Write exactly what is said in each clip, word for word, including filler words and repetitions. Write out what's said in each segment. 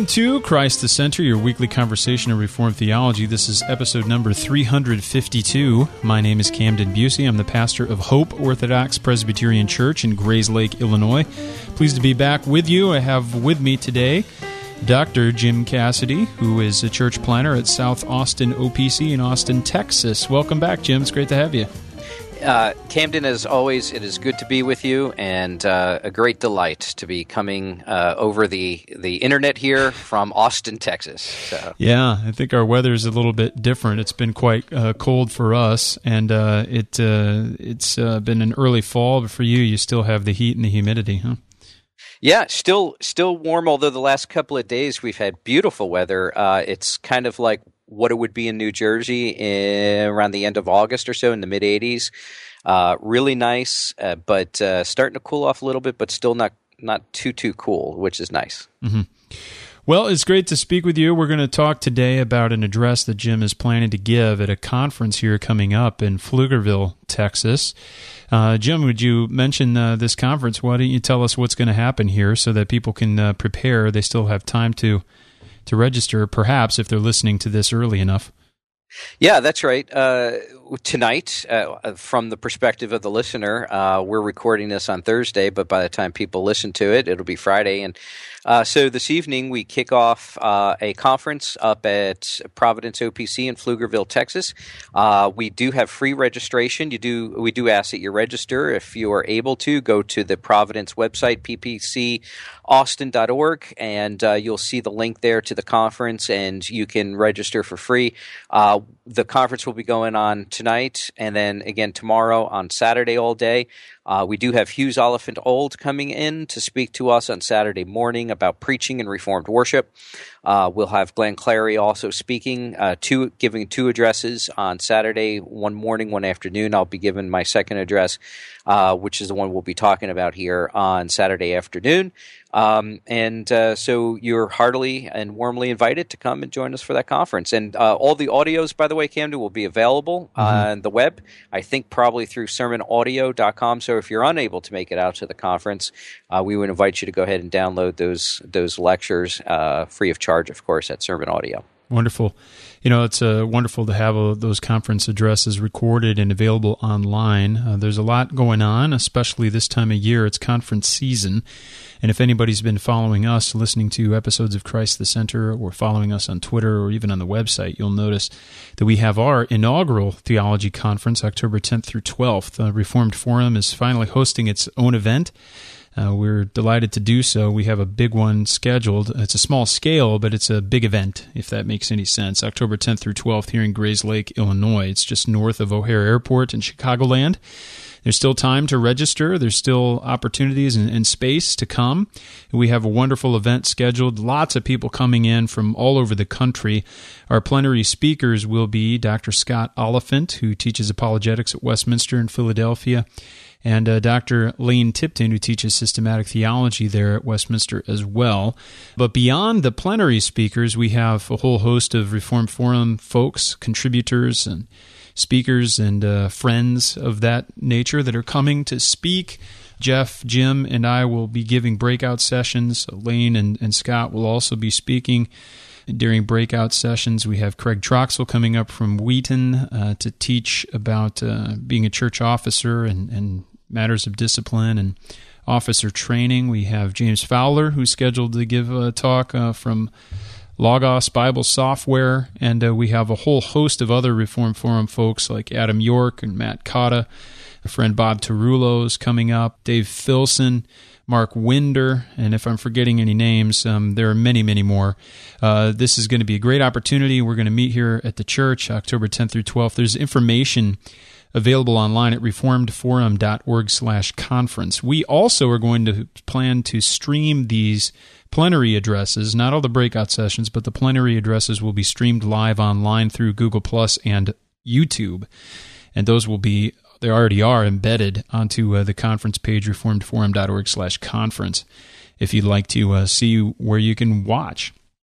Welcome to Christ the Center, your weekly conversation of Reformed theology. This is episode number three hundred fifty-two. My name is Camden Busey. I'm the pastor of Hope Orthodox Presbyterian Church in Grayslake, Illinois. Pleased to be back with you. I have with me today Doctor Jim Cassidy, who is a church planner at South Austin O P C in Austin, Texas. Welcome back, Jim. It's great to have you. Uh, Camden, as always, it is good to be with you, and uh, a great delight to be coming uh, over the, the internet here from Austin, Texas. So. Yeah, I think our weather is a little bit different. It's been quite uh, cold for us, and uh, it uh, it's uh, been an early fall, but for you, you still have the heat and the humidity, huh? Yeah, still still warm, although the last couple of days we've had beautiful weather. Uh, it's kind of like what it would be in New Jersey in, around the end of August or so, in the mid eighties. Uh, really nice, uh, but uh, starting to cool off a little bit, but still not not too, too cool, which is nice. Mm-hmm. Well, it's great to speak with you. We're going to talk today about an address that Jim is planning to give at a conference here coming up in Pflugerville, Texas. Uh, Jim, would you mention uh, this conference? Why don't you tell us what's going to happen here so that people can uh, prepare? They still have time to to register, perhaps, if they're listening to this early enough. Yeah, that's right. Uh, tonight, uh, from the perspective of the listener, uh, we're recording this on Thursday, but by the time people listen to it, it'll be Friday. And uh, so this evening, we kick off uh, a conference up at Providence O P C in Pflugerville, Texas. Uh, we do have free registration. You do. We do ask that you register. If you are able to, go to the Providence website, p p c austin dot org, and uh, you'll see the link there to the conference, and you can register for free. Uh, the conference will be going on tonight, and then again tomorrow on Saturday all day. Uh, we do have Hughes Oliphant Old coming in to speak to us on Saturday morning about preaching and Reformed worship. Uh, we'll have Glenn Clary also speaking, uh, two, giving two addresses on Saturday, one morning, one afternoon. I'll be giving my second address, uh, which is the one we'll be talking about here on Saturday afternoon. Um, and uh, so you're heartily and warmly invited to come and join us for that conference. And uh, all the audios, by the way, Camden, will be available mm-hmm. on the web, I think probably through sermon audio dot com. So if you're unable to make it out to the conference, uh, we would invite you to go ahead and download those those lectures uh, free of charge, of course, at Sermon Audio. Wonderful. You know, it's uh, wonderful to have uh, those conference addresses recorded and available online. Uh, there's a lot going on, especially this time of year. It's conference season. And if anybody's been following us, listening to episodes of Christ the Center, or following us on Twitter or even on the website, you'll notice that we have our inaugural theology conference, October tenth through twelfth. Uh, Reformed Forum is finally hosting its own event. Uh, we're delighted to do so. We have a big one scheduled. It's a small scale, but it's a big event, if that makes any sense. October tenth through twelfth here in Grayslake, Illinois. It's just north of O'Hare Airport in Chicagoland. There's still time to register. There's still opportunities and, and space to come. We have a wonderful event scheduled. Lots of people coming in from all over the country. Our plenary speakers will be Doctor Scott Oliphant, who teaches apologetics at Westminster in Philadelphia, and uh, Doctor Lane Tipton, who teaches systematic theology there at Westminster as well. But beyond the plenary speakers, we have a whole host of Reformed Forum folks, contributors, and speakers and uh, friends of that nature that are coming to speak. Jeff, Jim, and I will be giving breakout sessions. Lane and, and Scott will also be speaking during breakout sessions. We have Craig Troxel coming up from Wheaton uh, to teach about uh, being a church officer and, and matters of discipline and officer training. We have James Fowler, who's scheduled to give a talk uh, from Logos Bible Software, and uh, we have a whole host of other Reformed Forum folks like Adam York and Matt Cotta, a friend Bob Tarullo's coming up, Dave Filson, Mark Winder, and if I'm forgetting any names, um, there are many, many more. Uh, this is going to be a great opportunity. We're going to meet here at the church October tenth through twelfth. There's information available online at reformed forum dot org slash conference. We also are going to plan to stream these plenary addresses, not all the breakout sessions, but the plenary addresses will be streamed live online through Google Plus and YouTube. And those will be, they already are embedded onto uh, the conference page, reformed forum dot org slash conference, if you'd like to uh, see where you can watch.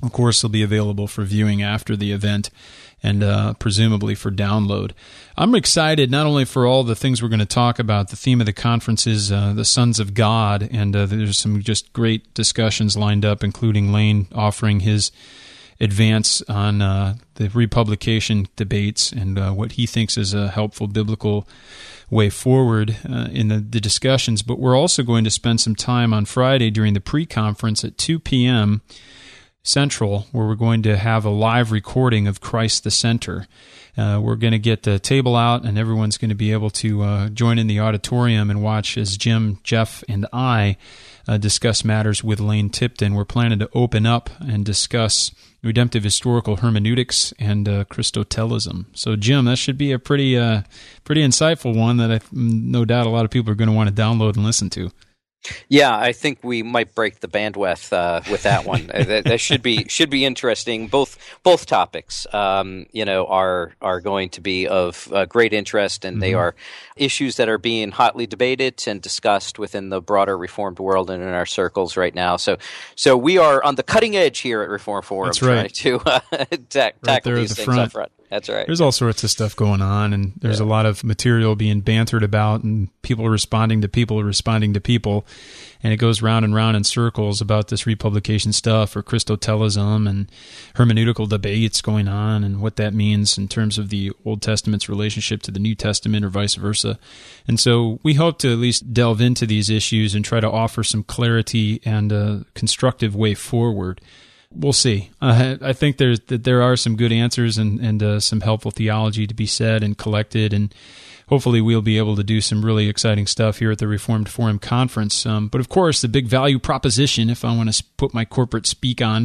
Of course, they'll be available for viewing after the event and uh, presumably for download. I'm excited not only for all the things we're going to talk about. The theme of the conference is uh, the Sons of God, and uh, there's some just great discussions lined up, including Lane offering his advance on uh, the republication debates and uh, what he thinks is a helpful biblical way forward uh, in the, the discussions. But we're also going to spend some time on Friday during the pre-conference at two p.m. Central, where we're going to have a live recording of Christ the Center. Uh, we're going to get the table out, and everyone's going to be able to uh, join in the auditorium and watch as Jim, Jeff, and I uh, discuss matters with Lane Tipton. We're planning to open up and discuss redemptive historical hermeneutics and uh, Christotelism. So, Jim, that should be a pretty, uh, pretty insightful one that I no doubt a lot of people are going to want to download and listen to. Yeah, I think we might break the bandwidth uh, with that one. that, that should be should be interesting. Both both topics, um, you know, are are going to be of uh, great interest, and mm-hmm. they are issues that are being hotly debated and discussed within the broader Reformed world and in our circles right now. So, so we are on the cutting edge here at Reform Forum. That's right. Trying to uh, ta- tackle right these the things front. up front. That's right. There's all sorts of stuff going on, and there's yeah. a lot of material being bantered about, and people responding to people responding to people, and it goes round and round in circles about this republication stuff or Christotelism and hermeneutical debates going on and what that means in terms of the Old Testament's relationship to the New Testament or vice versa. And so we hope to at least delve into these issues and try to offer some clarity and a constructive way forward. We'll see. Uh, I think there's that there are some good answers and and uh, some helpful theology to be said and collected, and hopefully we'll be able to do some really exciting stuff here at the Reformed Forum Conference. Um, but of course, the big value proposition, if I want to put my corporate speak on,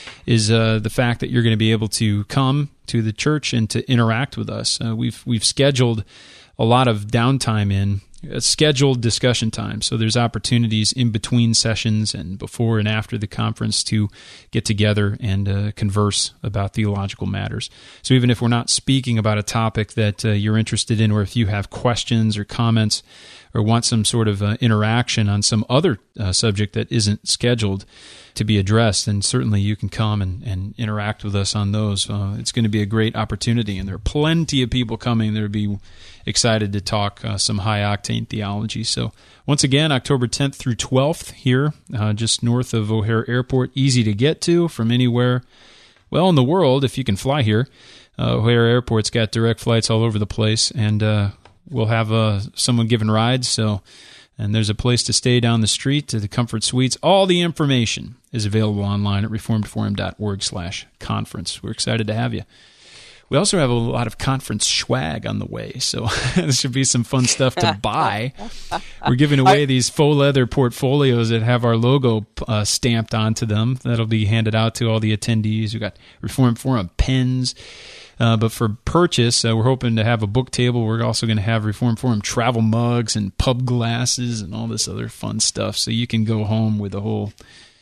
is uh, the fact that you're going to be able to come to the church and to interact with us. Uh, we've we've scheduled a lot of downtime in. A scheduled discussion time. So there's opportunities in between sessions and before and after the conference to get together and uh, converse about theological matters. So even if we're not speaking about a topic that uh, you're interested in, or if you have questions or comments or want some sort of uh, interaction on some other uh, subject that isn't scheduled to be addressed, then certainly you can come and, and interact with us on those. Uh, it's going to be a great opportunity, and there are plenty of people coming that will be excited to talk uh, some high-octane theology. So once again, October tenth through twelfth here, uh, just north of O'Hare Airport, easy to get to from anywhere, well, in the world, if you can fly here. Uh, O'Hare Airport's got direct flights all over the place, and uh, we'll have uh, someone giving rides, so... And there's a place to stay down the street to the Comfort Suites. All the information is available online at reformedforum.org slash conference. We're excited to have you. We also have a lot of conference swag on the way, so this should be some fun stuff to buy. We're giving away these faux leather portfolios that have our logo uh, stamped onto them. That'll be handed out to all the attendees. We've got Reformed Forum pens. Uh, but for purchase, uh, we're hoping to have a book table. We're also going to have Reformed Forum travel mugs and pub glasses and all this other fun stuff. So you can go home with a whole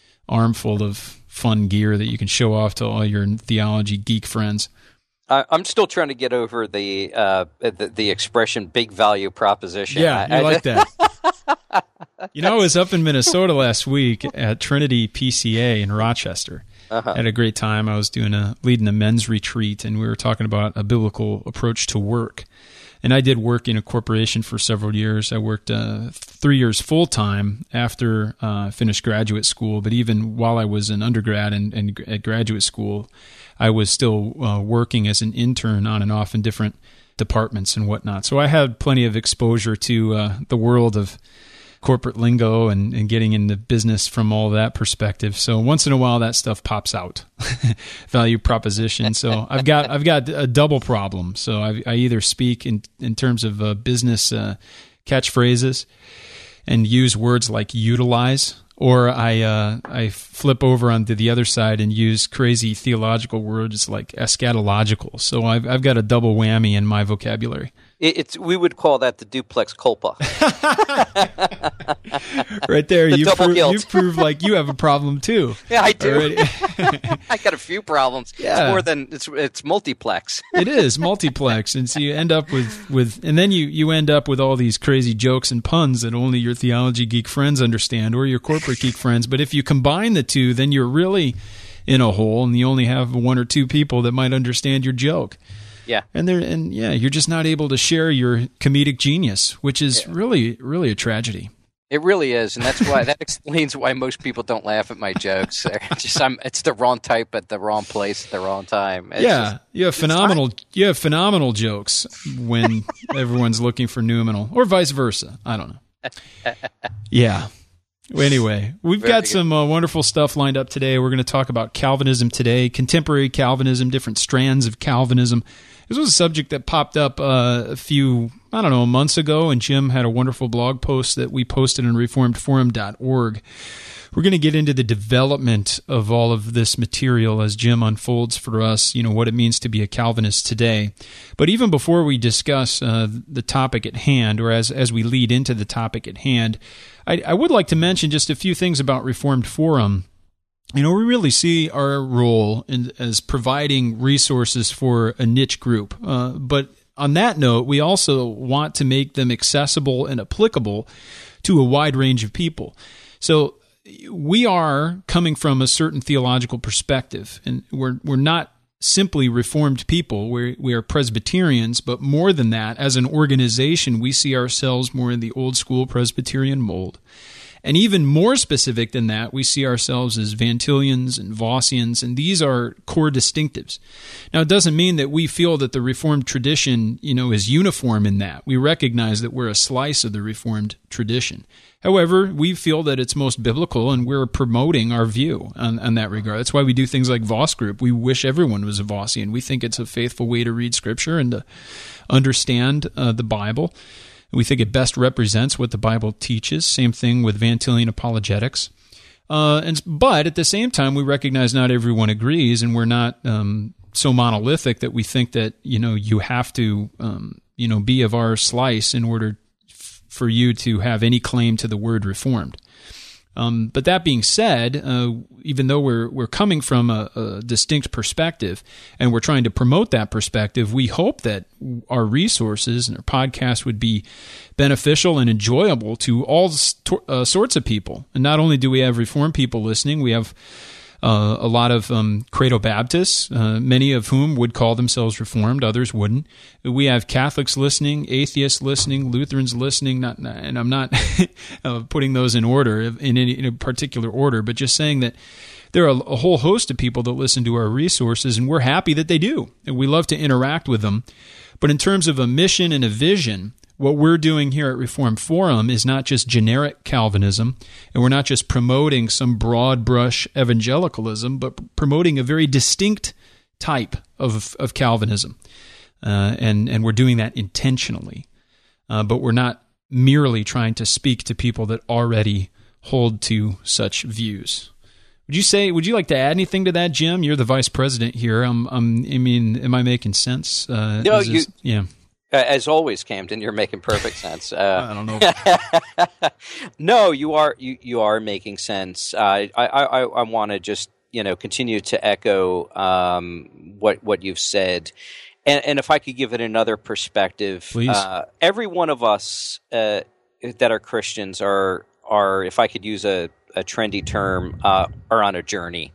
armful of fun gear that you can show off to all your theology geek friends. I'm still trying to get over the uh, the, the expression "big value proposition." Yeah, I, you I, like that. You know, I was up in Minnesota last week at Trinity P C A in Rochester. Uh-huh. Had a great time. I was doing a leading a men's retreat, and we were talking about a biblical approach to work. And I did work in a corporation for several years. I worked uh, three years full time after I uh, finished graduate school. But even while I was an undergrad and, and at graduate school, I was still uh, working as an intern on and off in different departments and whatnot. So I had plenty of exposure to uh, the world of corporate lingo and, and getting into business from all that perspective. So once in a while, that stuff pops out. Value proposition. So I've got I've got a double problem. So I, I either speak in in terms of uh, business uh, catchphrases and use words like utilize, or I uh, I flip over onto the other side and use crazy theological words like eschatological. So I've I've got a double whammy in my vocabulary. It's we would call that the duplex culpa. Right there, the you double prove, guilt. you prove like you have a problem too. Yeah, I do. I got a few problems. Yeah. It's more than it's it's multiplex. It is multiplex, and so you end up with, with and then you, you end up with all these crazy jokes and puns that only your theology geek friends understand, or your corporate geek friends. But if you combine the two, then you're really in a hole, and you only have one or two people that might understand your joke. Yeah. And they're, and yeah, you're just not able to share your comedic genius, which is yeah. really, really a tragedy. It really is, and that's why that explains why most people don't laugh at my jokes. Just I'm, it's the wrong type at the wrong place at the wrong time. It's yeah, just, you have phenomenal, you have phenomenal jokes when everyone's looking for noumenal, or vice versa. I don't know. Yeah. Anyway, we've Very got good. some uh, wonderful stuff lined up today. We're going to talk about Calvinism today, contemporary Calvinism, different strands of Calvinism. This was a subject that popped up uh, a few, I don't know, months ago, and Jim had a wonderful blog post that we posted on reformed forum dot org. We're going to get into the development of all of this material as Jim unfolds for us, you know, what it means to be a Calvinist today. But even before we discuss uh, the topic at hand, or as, as we lead into the topic at hand, I, I would like to mention just a few things about Reformed Forum. You know, we really see our role in, as providing resources for a niche group. Uh, but on that note, we also want to make them accessible and applicable to a wide range of people. So we are coming from a certain theological perspective, and we're we're not simply Reformed people. We're, we are Presbyterians, but more than that, as an organization, we see ourselves more in the old school Presbyterian mold. And even more specific than that, we see ourselves as Van Tillians and Vossians, and these are core distinctives. Now, it doesn't mean that we feel that the Reformed tradition, you know, is uniform in that. We recognize that we're a slice of the Reformed tradition. However, we feel that it's most biblical, and we're promoting our view on, on that regard. That's why we do things like Voss Group. We wish everyone was a Vossian. We think it's a faithful way to read Scripture and to understand uh, the Bible. We think it best represents what the Bible teaches. Same thing with Van Tillian apologetics. Uh, and but at the same time, we recognize not everyone agrees, and we're not um, so monolithic that we think that, you know, you have to um, you know be of our slice in order f- for you to have any claim to the word Reformed. Um, but that being said, uh, even though we're we're coming from a, a distinct perspective and we're trying to promote that perspective, we hope that our resources and our podcast would be beneficial and enjoyable to all st- uh, sorts of people. And not only do we have Reformed people listening, we have Uh, a lot of um, Credo Baptists, uh, many of whom would call themselves Reformed, others wouldn't. We have Catholics listening, atheists listening, Lutherans listening, not, and I'm not uh, putting those in order, in any in a particular order, but just saying that there are a, a whole host of people that listen to our resources, and we're happy that they do, and we love to interact with them. But in terms of a mission and a vision, what we're doing here at Reformed Forum is not just generic Calvinism, and we're not just promoting some broad brush evangelicalism, but promoting a very distinct type of of Calvinism, uh, and and we're doing that intentionally. Uh, but we're not merely trying to speak to people that already hold to such views. Would you say? Would you like to add anything to that, Jim? You're the vice president here. I'm, I'm, I mean, am I making sense? Uh, no, is, you. Yeah. Uh, as always, Camden, you're making perfect sense. Uh, I don't know. no, you are you, you are making sense. Uh, I I, I want to just you know continue to echo um, what what you've said, and, and if I could give it another perspective, please. Uh, every one of us uh, that are Christians are are, if I could use a, a trendy term, uh, are on a journey.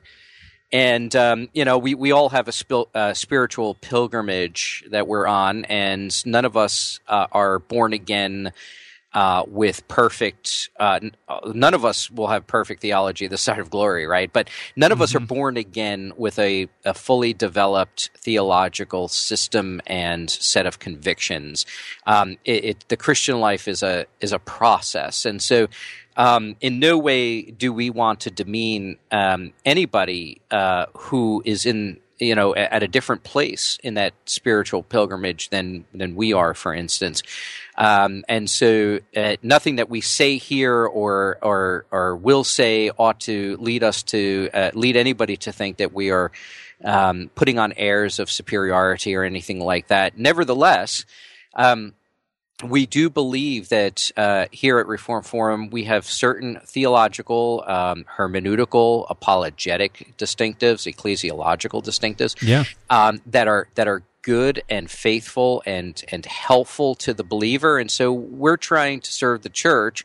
And, um, you know, we, we all have a spil- uh, spiritual pilgrimage that we're on, and none of us uh, are born again uh, with perfect uh, – none of us will have perfect theology this side of glory, right? But none of mm-hmm. us are born again with a, a fully developed theological system and set of convictions. Um, it, it, the Christian life is a is a process, and so – Um, in no way do we want to demean um, anybody uh, who is in, you know, at a different place in that spiritual pilgrimage than than we are, for instance. Um, and so, uh, nothing that we say here or or or will say ought to lead us to uh, lead anybody to think that we are um, putting on airs of superiority or anything like that. Nevertheless, Um, we do believe that uh, here at Reformed Forum we have certain theological, um, hermeneutical, apologetic distinctives, ecclesiological distinctives, yeah. um, that are that are good and faithful and and helpful to the believer. And so we're trying to serve the church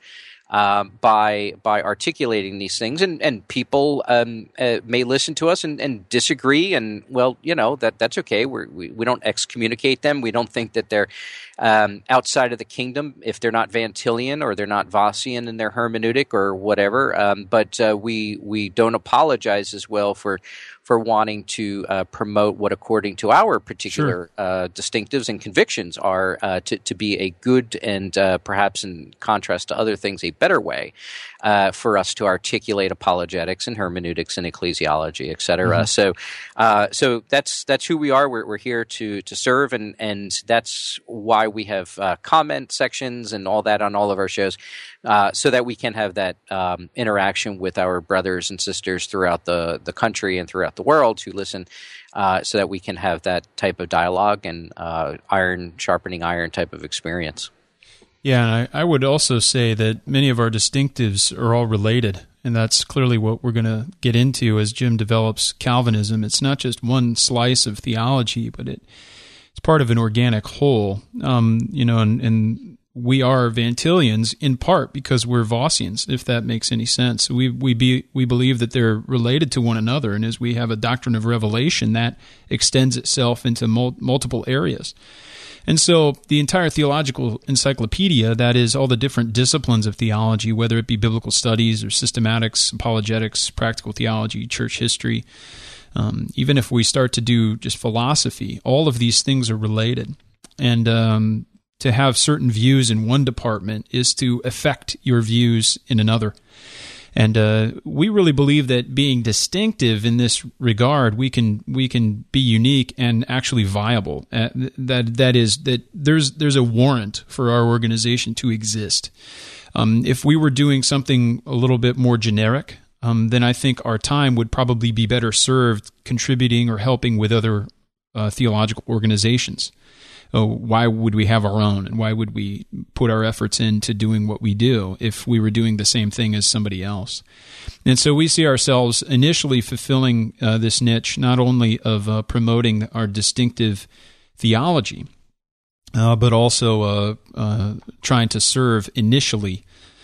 um, by by articulating these things, and and people um, uh, may listen to us and, and disagree, and well, you know that that's okay. We're, we we don't excommunicate them. We don't think that they're um, outside of the kingdom if they're not Van Tillian or they're not Vossian in their hermeneutic or whatever. Um, but uh, we we don't apologize as well for. for wanting to uh, promote what, according to our particular Sure. uh, distinctives and convictions, are uh, to, to be a good and uh, perhaps in contrast to other things, a better way uh, for us to articulate apologetics and hermeneutics and ecclesiology, et cetera. Mm-hmm. So, uh, so that's that's who we are. We're, we're here to to serve, and and that's why we have uh, comment sections and all that on all of our shows, uh, so that we can have that um, interaction with our brothers and sisters throughout the the country and throughout the world who listen, uh, so that we can have that type of dialogue and uh, iron sharpening iron type of experience. Yeah, and I, I would also say that many of our distinctives are all related, and that's clearly what we're going to get into as Jim develops Calvinism. It's not just one slice of theology, but it, it's part of an organic whole. Um, you know, and, and we are Van Tillians in part because we're Vossians, if that makes any sense. We we be we believe that they're related to one another, and as we have a doctrine of revelation, that extends itself into mul- multiple areas. And so the entire theological encyclopedia, that is all the different disciplines of theology, whether it be biblical studies or systematics, apologetics, practical theology, church history, um, even if we start to do just philosophy, all of these things are related. And um, to have certain views in one department is to affect your views in another. And uh, we really believe that being distinctive in this regard, we can we can be unique and actually viable. Uh, that that is that there's there's a warrant for our organization to exist. Um, if we were doing something a little bit more generic, um, then I think our time would probably be better served contributing or helping with other uh, theological organizations. Oh, why would we have our own, and why would we put our efforts into doing what we do if we were doing the same thing as somebody else? And so we see ourselves initially fulfilling uh, this niche, not only of uh, promoting our distinctive theology, uh, but also uh, uh, trying to serve initially,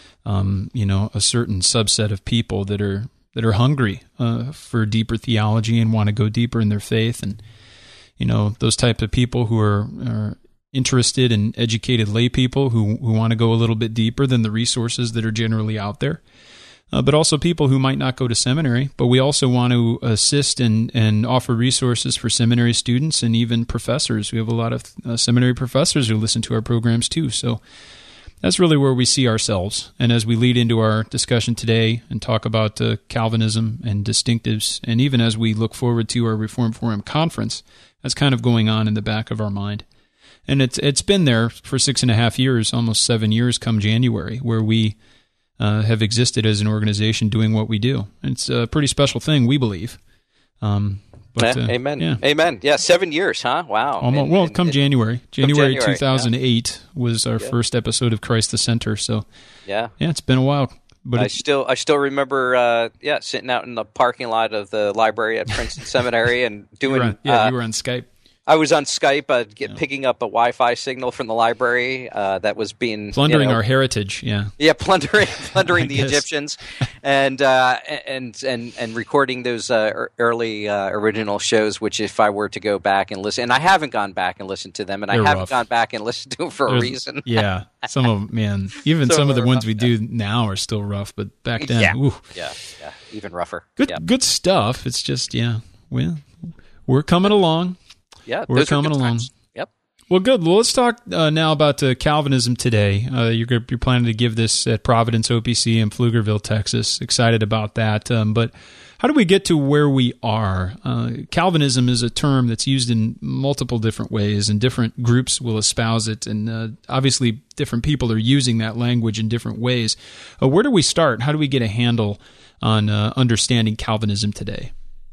um, you know, a certain subset of people that are that are hungry uh, for deeper theology and want to go deeper in their faith. And you know, those type of people who are, are interested in educated lay people who, who want to go a little bit deeper than the resources that are generally out there. Uh, but also people who might not go to seminary, but we also want to assist and, and offer resources for seminary students and even professors. We have a lot of uh, seminary professors who listen to our programs too. So that's really where we see ourselves. And as we lead into our discussion today and talk about uh, Calvinism and distinctives, and even as we look forward to our Reformed Forum conference, that's kind of going on in the back of our mind. And it's it's been there for six and a half years, almost seven years come January, where we uh, have existed as an organization doing what we do. And it's a pretty special thing, we believe. Um, but, yeah, uh, amen. Yeah. Amen. Yeah, seven years, huh? Wow. Almost, and, well, and, come and, January. January, January two thousand eight yeah. was our yeah. first episode of Christ the Center. So, yeah, yeah, it's been a while. But I still, I still remember, uh, yeah, sitting out in the parking lot of the library at Princeton Seminary and doing. You were on, yeah, uh, you were on Skype. I was on Skype, uh, get, yeah. picking up a Wi-Fi signal from the library uh, that was being plundering you know, our heritage. Yeah, yeah, plundering, plundering the guess. Egyptians, and uh, and and and recording those uh, early uh, original shows. Which, if I were to go back and listen, and I haven't gone back and listened to them, and They're I haven't rough. gone back and listened to them for There's, a reason. Yeah, some of them, man, even some some of the ones rough, we yeah. do now are still rough, but back then, yeah, ooh. yeah, yeah, even rougher. Good, yeah. good stuff. It's just, yeah, well, we're coming along. Yeah, we're those coming good along. times. Yep. Well, good. Well, let's talk uh, now about uh, Calvinism today. Uh, you're you're planning to give this at Providence O P C in Pflugerville, Texas. Excited about that. Um, but how do we get to where we are? Uh, Calvinism is a term that's used in multiple different ways, and different groups will espouse it. And uh, obviously, different people are using that language in different ways. Uh, where do we start? How do we get a handle on uh, understanding Calvinism today?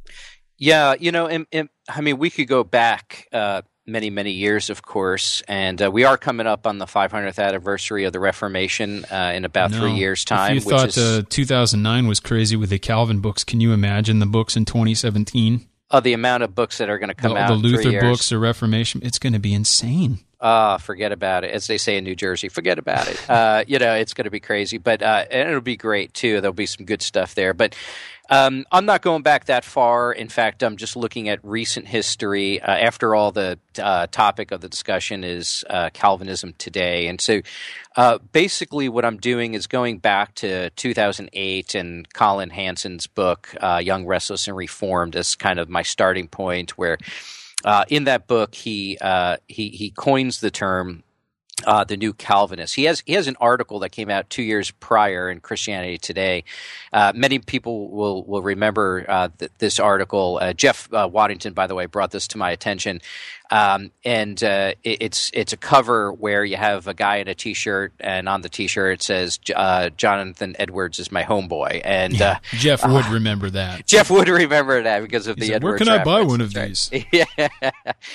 Yeah, you know, and, and, I mean, we could go back uh, many, many years, of course, and uh, we are coming up on the five hundredth anniversary of the Reformation uh, in about no. three years' time. If you which thought is, uh, two thousand nine was crazy with the Calvin books, can you imagine the books in twenty seventeen? Oh, the amount of books that are going to come the, out the in Luther three years. books, the Reformation, it's going to be insane. Ah, uh, forget about it. As they say in New Jersey, forget about it. Uh, you know, it's going to be crazy, but uh, and it'll be great too. There'll be some good stuff there. But um, I'm not going back that far. In fact, I'm just looking at recent history. Uh, after all, the uh, topic of the discussion is uh, Calvinism today, and so uh, basically, what I'm doing is going back to two thousand eight and Colin Hansen's book, uh, "Young, Restless, and Reformed," as kind of my starting point, where Uh, in that book, he uh, he he coins the term uh, the New Calvinist. He has he has an article that came out two years prior in Christianity Today. Uh, many people will will remember uh, th- this article. Uh, Jeff uh, Waddington, by the way, brought this to my attention. Um, and uh, it, it's it's a cover where you have a guy in a T-shirt, and on the T-shirt it says uh, Jonathan Edwards is my homeboy. And yeah, uh, Jeff would uh, remember that. Jeff would remember that because of he the said, Edwards. Where can I buy reference. one of That's these? Right. Yeah.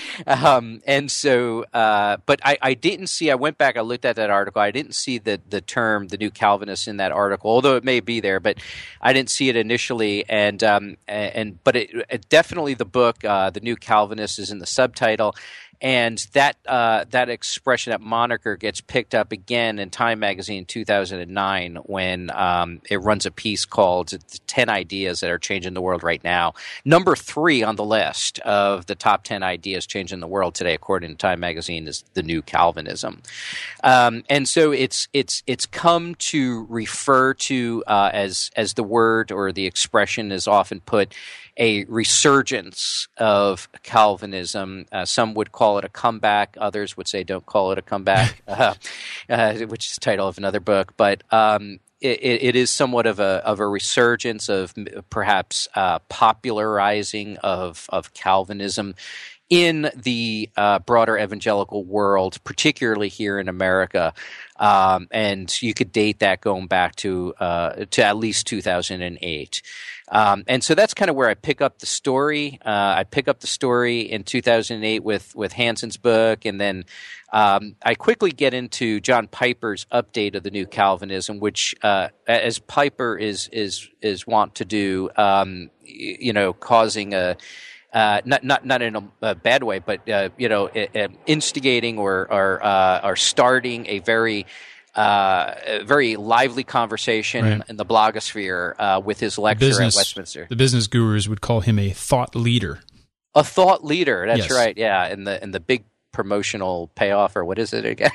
um, and so, uh, but I, I didn't see. I went back. I looked at that article. I didn't see the the term the New Calvinist in that article, although it may be there. But I didn't see it initially. And um, and but it, it definitely the book uh, the New Calvinist is in the subtitle. And that uh, that expression, that moniker, gets picked up again in Time magazine in two thousand nine when um, it runs a piece called ten Ideas That Are Changing the World Right Now. Number three on the list of the top ten ideas changing the world today, according to Time magazine, is the New Calvinism. Um, and so it's it's it's come to refer to uh, as as the word or the expression is often put, a resurgence of Calvinism. Uh, some would call it a comeback. Others would say don't call it a comeback, uh, uh, which is the title of another book. But um, it, it is somewhat of a of a resurgence of perhaps uh, popularizing of of Calvinism in the uh, broader evangelical world, particularly here in America. Um, and you could date that going back to uh, to at least two thousand eight. Um, and so that's kind of where I pick up the story. Uh, I pick up the story in two thousand eight with, with Hansen's book, and then um, I quickly get into John Piper's update of the New Calvinism, which, uh, as Piper is is is wont to do, um, you know, causing a Uh, not not not in a, a bad way, but uh, you know, uh, instigating or or, uh, or starting a very uh, a very lively conversation right. in the blogosphere uh, with his lecture business, at Westminster. The business gurus would call him a thought leader. A thought leader. That's yes. right. Yeah, and the and the big promotional payoff, or what is it again?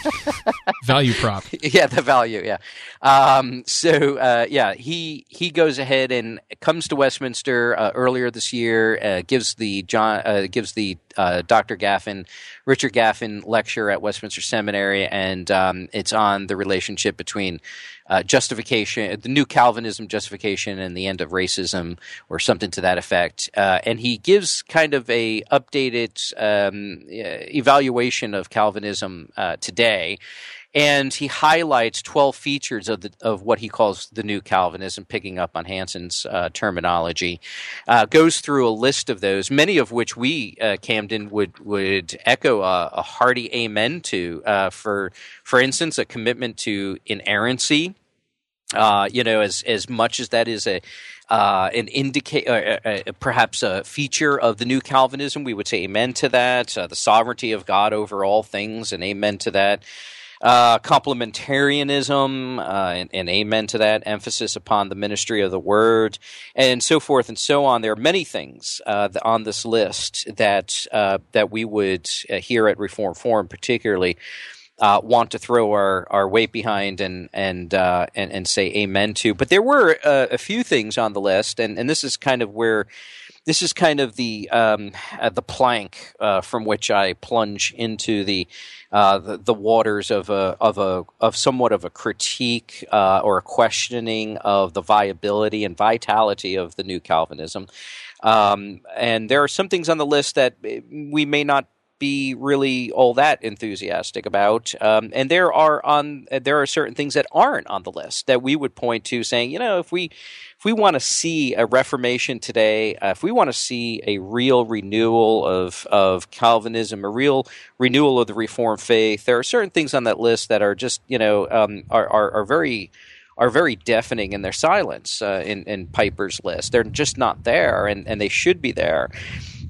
Value prop. Yeah, the value. Yeah. Um, so uh, yeah, he he goes ahead and comes to Westminster uh, earlier this year. Uh, gives the John uh, gives the uh, Doctor Gaffin, Richard Gaffin lecture at Westminster Seminary, and um, it's on the relationship between uh, justification, the New Calvinism justification, and the end of racism, or something to that effect. Uh, and he gives kind of a updated um, evaluation of Calvinism uh, today. And he highlights twelve features of the of what he calls the New Calvinism, picking up on Hansen's uh, terminology. Uh, goes through a list of those, many of which we, uh, Camden, would would echo a, a hearty amen to. Uh, for for instance, a commitment to inerrancy. Uh, you know, as as much as that is a uh, an indicate, uh, uh, perhaps a feature of the New Calvinism, we would say amen to that. Uh, the sovereignty of God over all things, and amen to that. Uh, complementarianism, uh, and, and amen to that, emphasis upon the ministry of the word, and so forth and so on. There are many things uh, on this list that uh, that we would uh, here at Reform Forum particularly uh, want to throw our, our weight behind and and, uh, and and say amen to. But there were uh, a few things on the list, and, and this is kind of where This is kind of the um, uh, the plank uh, from which I plunge into the uh, the, the waters of a of a of somewhat of a critique uh, or a questioning of the viability and vitality of the New Calvinism. Um, and there are some things on the list that we may not be really all that enthusiastic about, um, and there are on there are certain things that aren't on the list that we would point to, saying, you know, if we if we want to see a reformation today, uh, if we want to see a real renewal of of Calvinism, a real renewal of the Reformed faith, there are certain things on that list that are just, you know, um, are, are are very are very deafening in their silence uh, in in Piper's list. They're just not there, and and they should be there.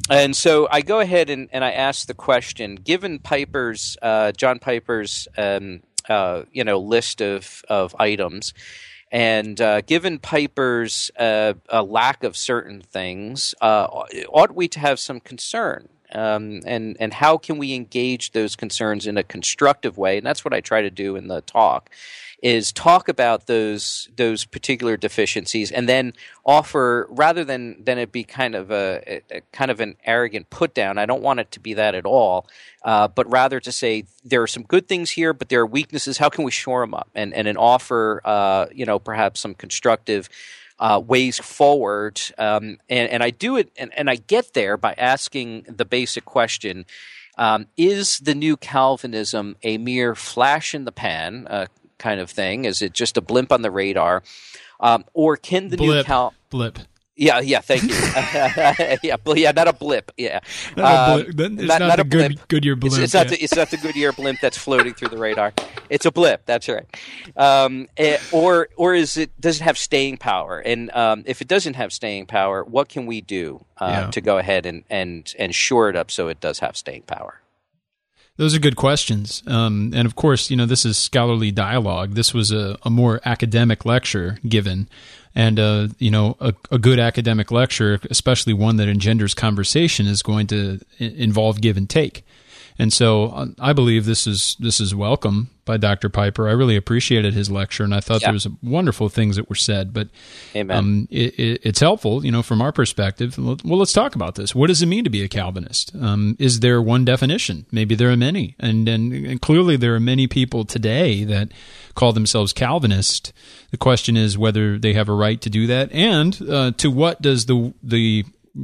And so I go ahead and, and I ask the question, given Piper's, uh, John Piper's, um, uh, you know, list of, of items, and uh, given Piper's uh, a lack of certain things, uh, ought we to have some concern? Um, and, and how can we engage those concerns in a constructive way? And that's what I try to do in the talk, is talk about those those particular deficiencies, and then offer, rather than than it be kind of a, a kind of an arrogant put down. I don't want it to be that at all, uh, but rather to say there are some good things here, but there are weaknesses. How can we shore them up? And and then offer, uh, you know, perhaps some constructive uh, ways forward. Um, and and I do it, and, and I get there by asking the basic question. Um, is the new Calvinism a mere flash in the pan, uh, kind of thing? Is it just a blimp on the radar? Um, or can the blip, new Cal... Blip. Yeah, yeah, thank you. yeah, yeah, not a blip. Yeah. Not a Um, blip. It's not, not, not the a blip. good, Goodyear blimp. It's, it's, not yeah. the, it's not the Goodyear blimp that's floating through the radar. It's a blip. That's right. Um, eh, or or is it does it have staying power? And um, if it doesn't have staying power, what can we do uh, Yeah. to go ahead and, and, and shore it up so it does have staying power? Those are good questions. Um, and of course, you know, this is scholarly dialogue. This was a, a more academic lecture given. And, uh, you know, a, a good academic lecture, especially one that engenders conversation, is going to i- involve give and take. And so uh, I believe this is this is welcome by Doctor Piper. I really appreciated his lecture, and I thought Yeah. there was wonderful things that were said. But Amen. um, it, it, it's helpful, you know, from our perspective. Well, let's talk about this. What does it mean to be a Calvinist? Um, is there one definition? Maybe there are many, and, and and clearly there are many people today that call themselves Calvinist. The question is whether they have a right to do that, and uh, to what does the the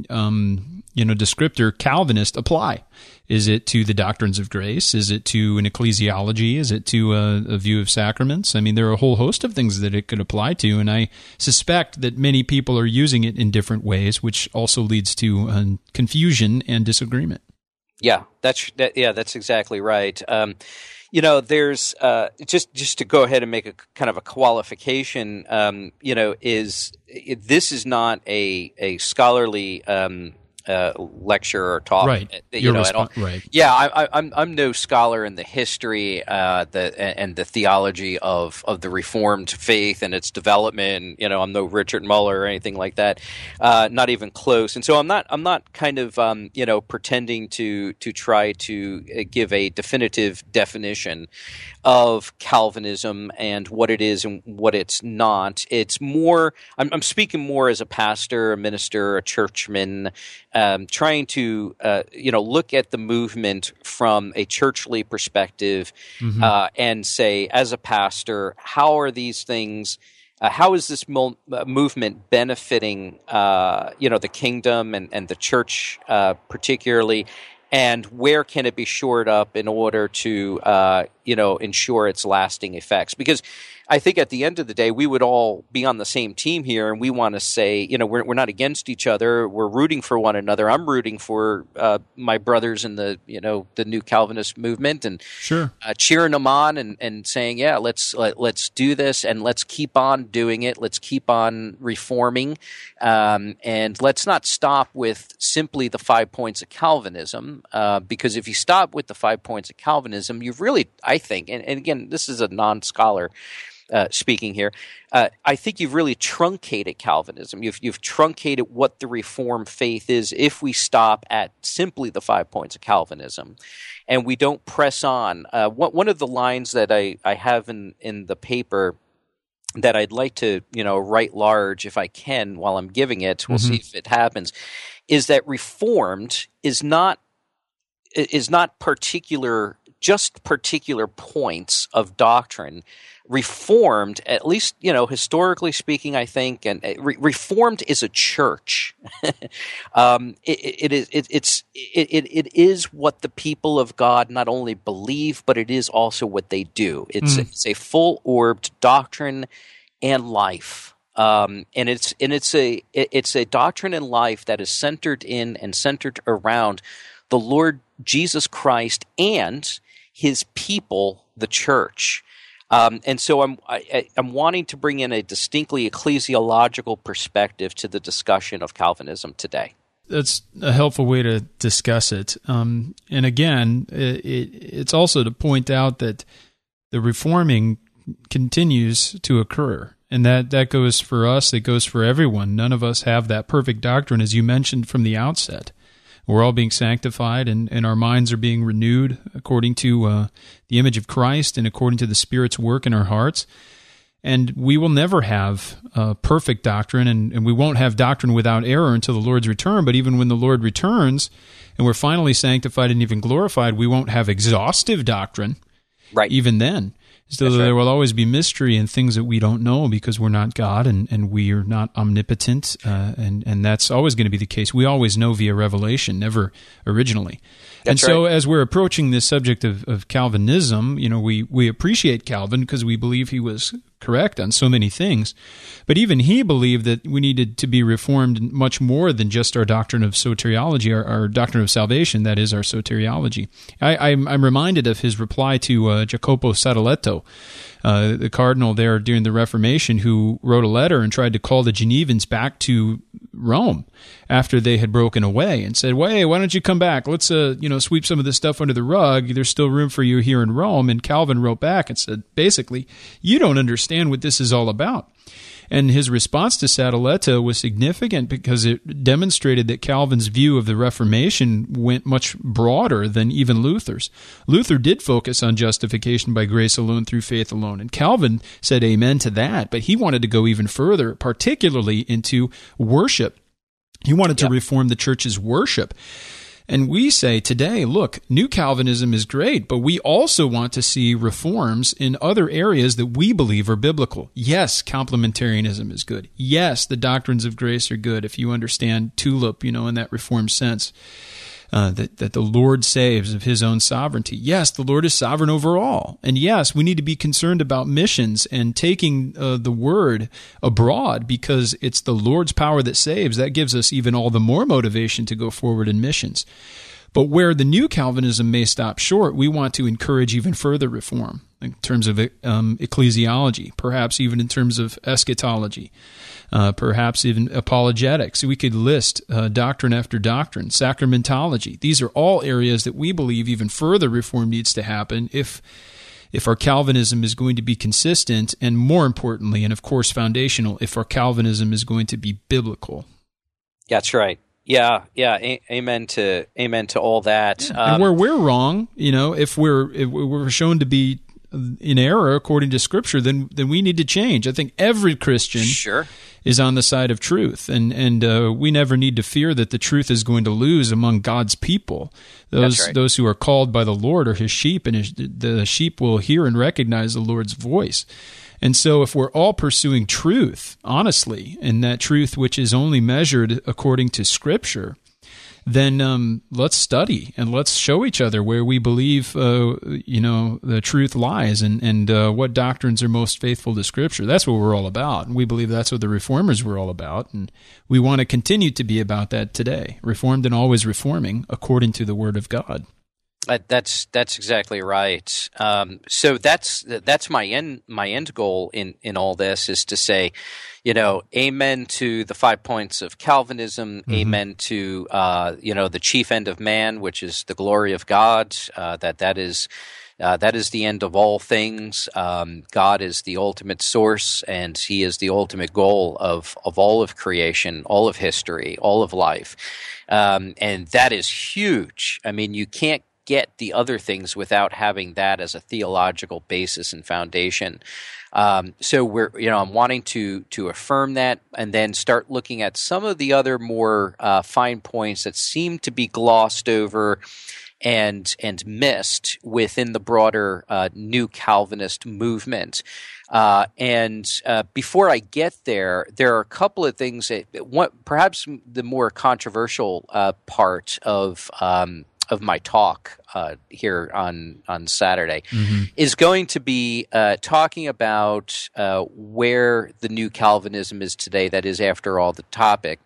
um, you know descriptor Calvinist apply? Is it to the doctrines of grace? Is it to an ecclesiology? Is it to a, a view of sacraments? I mean, there are a whole host of things that it could apply to, and I suspect that many people are using it in different ways, which also leads to uh, confusion and disagreement. Yeah, that's that, yeah, that's exactly right. Um, you know, there's uh, just just to go ahead and make a kind of a qualification. Um, you know, is it, this is not a a scholarly um, uh, lecture or talk, Right. You Your know, resp- at all. right. Yeah, I, I, I'm I'm no scholar in the history, uh, the and the theology of, of the Reformed faith and its development. You know, I'm no Richard Muller or anything like that, uh, not even close. And so I'm not I'm not kind of um, you know pretending to to try to give a definitive definition of Calvinism and what it is and what it's not. It's more I'm, I'm speaking more as a pastor, a minister, a churchman. Um, trying to uh, you know look at the movement from a churchly perspective, Mm-hmm. uh, and say, as a pastor, how are these things? Uh, how is this mo- uh, movement benefiting uh, you know the kingdom and, and the church uh, particularly? And where can it be shored up in order to, uh, you know, ensure its lasting effects? Because I think at the end of the day, we would all be on the same team here, and we want to say, you know, we're we're not against each other. We're rooting for one another. I'm rooting for uh, my brothers in the, you know, the new Calvinist movement, and Sure. uh, cheering them on and, and saying, yeah, let's let, let's do this, and let's keep on doing it. Let's keep on reforming, um, and let's not stop with simply the five points of Calvinism. Uh, because if you stop with the five points of Calvinism, you've really, I think, and, and again, this is a non-scholar uh, speaking here, uh, I think you've really truncated Calvinism. You've, you've truncated what the Reformed faith is if we stop at simply the five points of Calvinism and we don't press on. Uh, one of the lines that I, I have in, in the paper that I'd like to, you know, write large if I can while I'm giving it, we'll Mm-hmm. see if it happens, is that Reformed is not is not particular, just particular points of doctrine. Reformed, at least, you know, historically speaking, I think, and re- Reformed is a church. um, it, it is it, it's it, it, it is what the people of God not only believe, but it is also what they do. It's, mm. it's a full-orbed doctrine and life. Um, and it's and it's a it's a doctrine and life that is centered in and centered around the Lord Jesus Christ and his people, the church. Um, and so I'm I, I'm wanting to bring in a distinctly ecclesiological perspective to the discussion of Calvinism today. That's a helpful way to discuss it. Um, and again, it, it, it's also to point out that the reforming continues to occur. And that, that goes for us, it goes for everyone. None of us have that perfect doctrine, as you mentioned from the outset. We're all being sanctified, and, and our minds are being renewed according to uh, the image of Christ and according to the Spirit's work in our hearts. And we will never have uh, perfect doctrine, and, and we won't have doctrine without error until the Lord's return. But even when the Lord returns and we're finally sanctified and even glorified, we won't have exhaustive doctrine, right? Even then. So That's there right. will always be mystery and things that we don't know because we're not God and, and we are not omnipotent, uh, and, and that's always going to be the case. We always know via revelation, never originally. That's and so right. as we're approaching this subject of, of Calvinism, you know, we, we appreciate Calvin because we believe he was correct on so many things. But even he believed that we needed to be reformed much more than just our doctrine of soteriology, our, our doctrine of salvation, that is our soteriology. I, I'm, I'm reminded of his reply to uh, Jacopo Sadaletto, uh, the cardinal there during the Reformation, who wrote a letter and tried to call the Genevans back to Rome after they had broken away, and said, "Well, hey, why don't you come back? Let's uh, you know, sweep some of this stuff under the rug. There's still room for you here in Rome." And Calvin wrote back and said, basically, "You don't understand what this is all about." And his response to Sadaletto was significant because it demonstrated that Calvin's view of the Reformation went much broader than even Luther's. Luther did focus on justification by grace alone through faith alone, and Calvin said amen to that, but he wanted to go even further, particularly into worship. He wanted to Yep. reform the church's worship. And we say today, look, New Calvinism is great, but we also want to see reforms in other areas that we believe are biblical. Yes, complementarianism is good. Yes, the doctrines of grace are good if you understand tulip, you know, in that Reformed sense, uh, that, that the Lord saves of his own sovereignty. Yes, the Lord is sovereign over all. And yes, we need to be concerned about missions and taking uh, the word abroad because it's the Lord's power that saves. That gives us even all the more motivation to go forward in missions. But where the new Calvinism may stop short, we want to encourage even further reform in terms of um, ecclesiology, perhaps even in terms of eschatology, uh, perhaps even apologetics. We could list uh, doctrine after doctrine, sacramentology. These are all areas that we believe even further reform needs to happen if if our Calvinism is going to be consistent, and more importantly, and of course foundational, if our Calvinism is going to be biblical. That's right. Yeah, yeah. A- amen to amen to all that. Yeah. Um, and where we're wrong, you know, if we're if we're shown to be in error according to Scripture, then then we need to change. I think every Christian sure. is on the side of truth, and and uh, we never need to fear that the truth is going to lose among God's people. Those That's right. those who are called by the Lord are His sheep, and his, the sheep will hear and recognize the Lord's voice. And so if we're all pursuing truth, honestly, and that truth which is only measured according to Scripture, then um, let's study and let's show each other where we believe, uh, you know, the truth lies and, and uh, what doctrines are most faithful to Scripture. That's what we're all about. And we believe that's what the Reformers were all about. And we want to continue to be about that today, reformed and always reforming according to the Word of God. That, that's that's exactly right. Um, so that's that's my end my end goal in, in all this is to say, you know, amen to the five points of Calvinism. Mm-hmm. Amen to uh, you know the chief end of man, which is the glory of God. Uh, that that is. Uh, that is the end of all things. Um, God is the ultimate source, and He is the ultimate goal of, of all of creation, all of history, all of life. Um, and that is huge. I mean, you can't get the other things without having that as a theological basis and foundation. Um, so we're, you know, I'm wanting to to affirm that, and then start looking at some of the other more uh, fine points that seem to be glossed over and and missed within the broader uh, New Calvinist movement. Uh, and uh, before I get there, there are a couple of things that one, perhaps the more controversial uh, part of um, of my talk uh, here on on Saturday mm-hmm. is going to be uh, talking about uh, where the New Calvinism is today. That is, after all, the topic.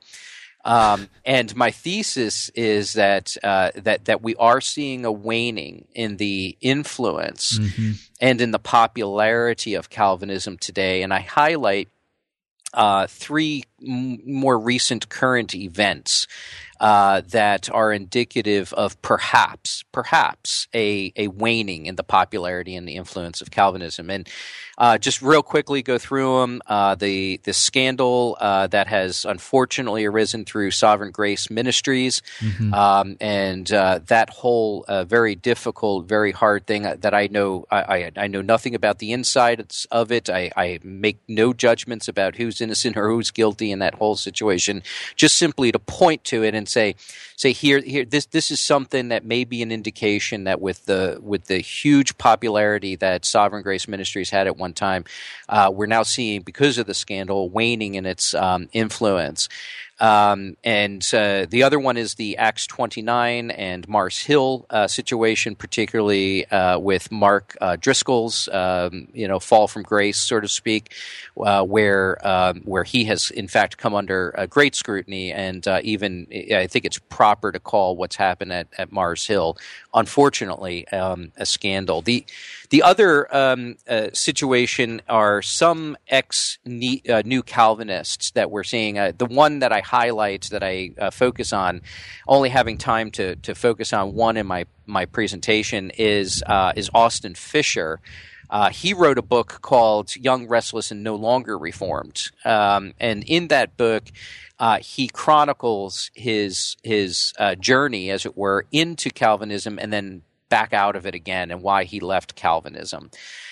Um, and my thesis is that uh, that that we are seeing a waning in the influence mm-hmm. and in the popularity of Calvinism today. And I highlight uh, three m- more recent current events uh, that are indicative of perhaps, perhaps a, a waning in the popularity and the influence of Calvinism. And uh, just real quickly go through them. Uh, the the scandal uh, that has unfortunately arisen through Sovereign Grace Ministries, mm-hmm. um, and uh, that whole uh, very difficult, very hard thing that I know I, I, I know nothing about the insides of it. I, I make no judgments about who's innocent or who's guilty in that whole situation. Just simply to point to it and say, say here, here, this this is something that may be an indication that with the with the huge popularity that Sovereign Grace Ministries had at one time, uh, we're now seeing, because of the scandal, waning in its um, influence. Um, and uh, the other one is the Acts twenty-nine and Mars Hill uh, situation, particularly uh, with Mark uh, Driscoll's, um, you know, fall from grace, so to speak, uh, where um, where he has in fact come under uh, great scrutiny, and uh, even I think it's proper to call what's happened at, at Mars Hill, unfortunately, um, a scandal. The the other um, uh, situation are some ex uh, New Calvinists that we're seeing. Uh, the one that I highlight that I uh, focus on, only having time to to focus on one in my my presentation, is uh, is Austin Fisher. Uh, he wrote a book called Young, Restless, and No Longer Reformed, um, and in that book, uh, he chronicles his his uh, journey, as it were, into Calvinism and then back out of it again, and why he left Calvinism.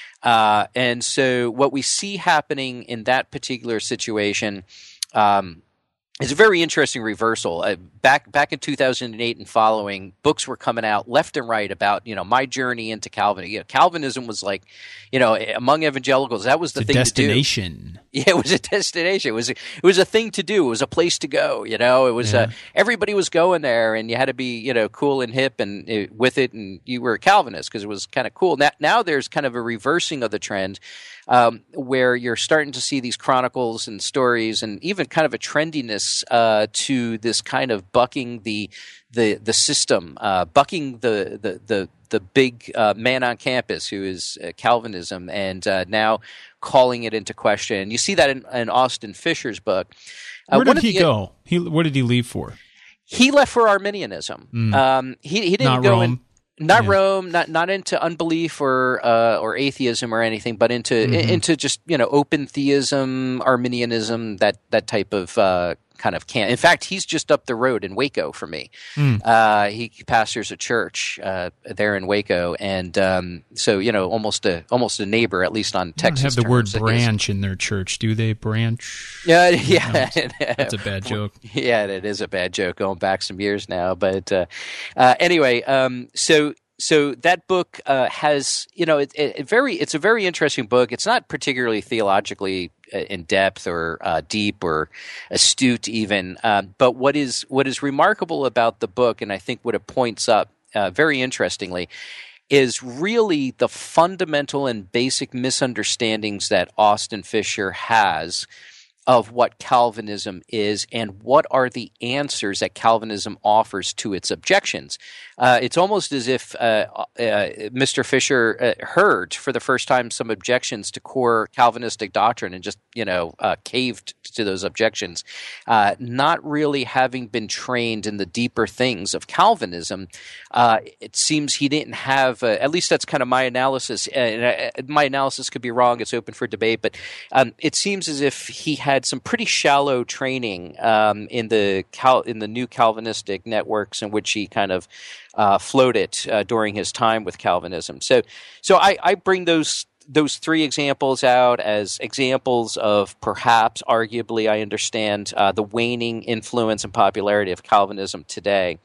Uh, and so, what we see happening in that particular situation. Um, It's a very interesting reversal. Uh, back back in two thousand eight and following, books were coming out left and right about, you know, my journey into Calvinism. You know, Calvinism was like, you know, among evangelicals, that was the it's thing a destination. to do. Yeah, it was a destination. It was a, it was a thing to do. It was a place to go. You know, it was yeah. uh, everybody was going there, and you had to be, you know, cool and hip and uh, with it, and you were a Calvinist because it was kind of cool. Now, now there's kind of a reversing of the trend. Um, where you're starting to see these chronicles and stories, and even kind of a trendiness uh, to this kind of bucking the the the system, uh, bucking the the the, the big uh, man on campus who is uh, Calvinism, and uh, now calling it into question. And you see that in, in Austin Fisher's book. Uh, where did he the, go? He what did he leave for? He left for Arminianism. Mm. Um, he he didn't Not go Rome. in. Not yeah. Rome, not not into unbelief or uh, or atheism or anything, but into mm-hmm. into just, you know, open theism, Arminianism, that that type of uh, kind of camp. In fact, he's just up the road in Waco for me. Mm. Uh, he pastors a church uh, there in Waco, and um, so, you know, almost a almost a neighbor, at least on they Texas. Don't have the word terms. branch in their church, do they? Branch? Yeah, yeah. No, that's a bad joke. Yeah, it is a bad joke going back some years now. But uh, uh, anyway, um, so. So that book uh, has, you know, it, it very. It's a very interesting book. It's not particularly theologically in depth or uh, deep or astute, even. Um, but what is what is remarkable about the book, and I think what it points up uh, very interestingly, is really the fundamental and basic misunderstandings that Austin Fisher has of what Calvinism is and what are the answers that Calvinism offers to its objections. Uh, it's almost as if uh, uh, Mister Fisher uh, heard for the first time some objections to core Calvinistic doctrine and just, you know, uh, caved to those objections, uh, not really having been trained in the deeper things of Calvinism. Uh, it seems he didn't have, uh, at least that's kind of my analysis, uh, and I, my analysis could be wrong, it's open for debate, but um, it seems as if he had some pretty shallow training um, in the Cal- in the new Calvinistic networks in which he kind of uh, floated uh, during his time with Calvinism. So, so I, I bring those those three examples out as examples of perhaps, arguably, I understand uh, the waning influence and popularity of Calvinism today.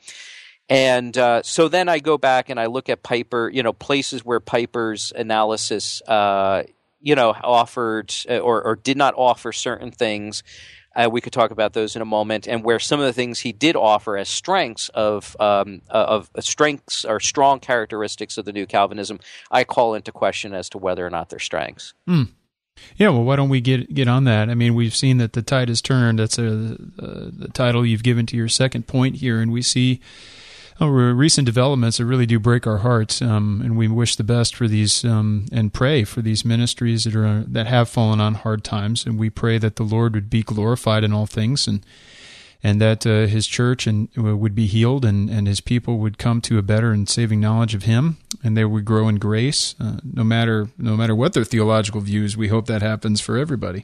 And uh, so then I go back and I look at Piper, you know, places where Piper's analysis, uh, you know, offered or, or did not offer certain things. Uh, we could talk about those in a moment, and where some of the things he did offer as strengths of um, of strengths or strong characteristics of the new Calvinism, I call into question as to whether or not they're strengths. Hmm. Yeah, well, why don't we get get on that? I mean, we've seen that the tide has turned. That's a, uh, the title you've given to your second point here, and we see Oh, recent developments that really do break our hearts, um, and we wish the best for these um, and pray for these ministries that are that have fallen on hard times. And we pray that the Lord would be glorified in all things, and and that uh, His church and uh, would be healed, and, and His people would come to a better and saving knowledge of Him, and they would grow in grace. Uh, no matter no matter what their theological views, we hope that happens for everybody.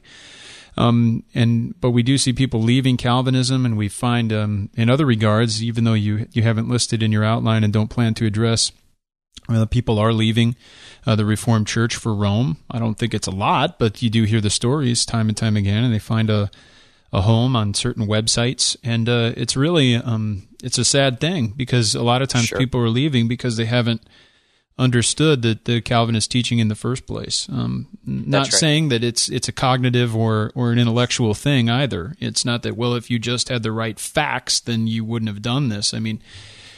Um, and but we do see people leaving Calvinism, and we find um, in other regards, even though you you haven't listed in your outline and don't plan to address, uh, people are leaving uh, the Reformed Church for Rome. I don't think it's a lot, but you do hear the stories time and time again, and they find a a home on certain websites, and uh, it's really um, it's a sad thing, because a lot of times Sure. people are leaving because they haven't understood that the Calvinist teaching in the first place. Um, not That's right. saying that it's it's a cognitive or or an intellectual thing either. It's not that, well, if you just had the right facts, then you wouldn't have done this. I mean,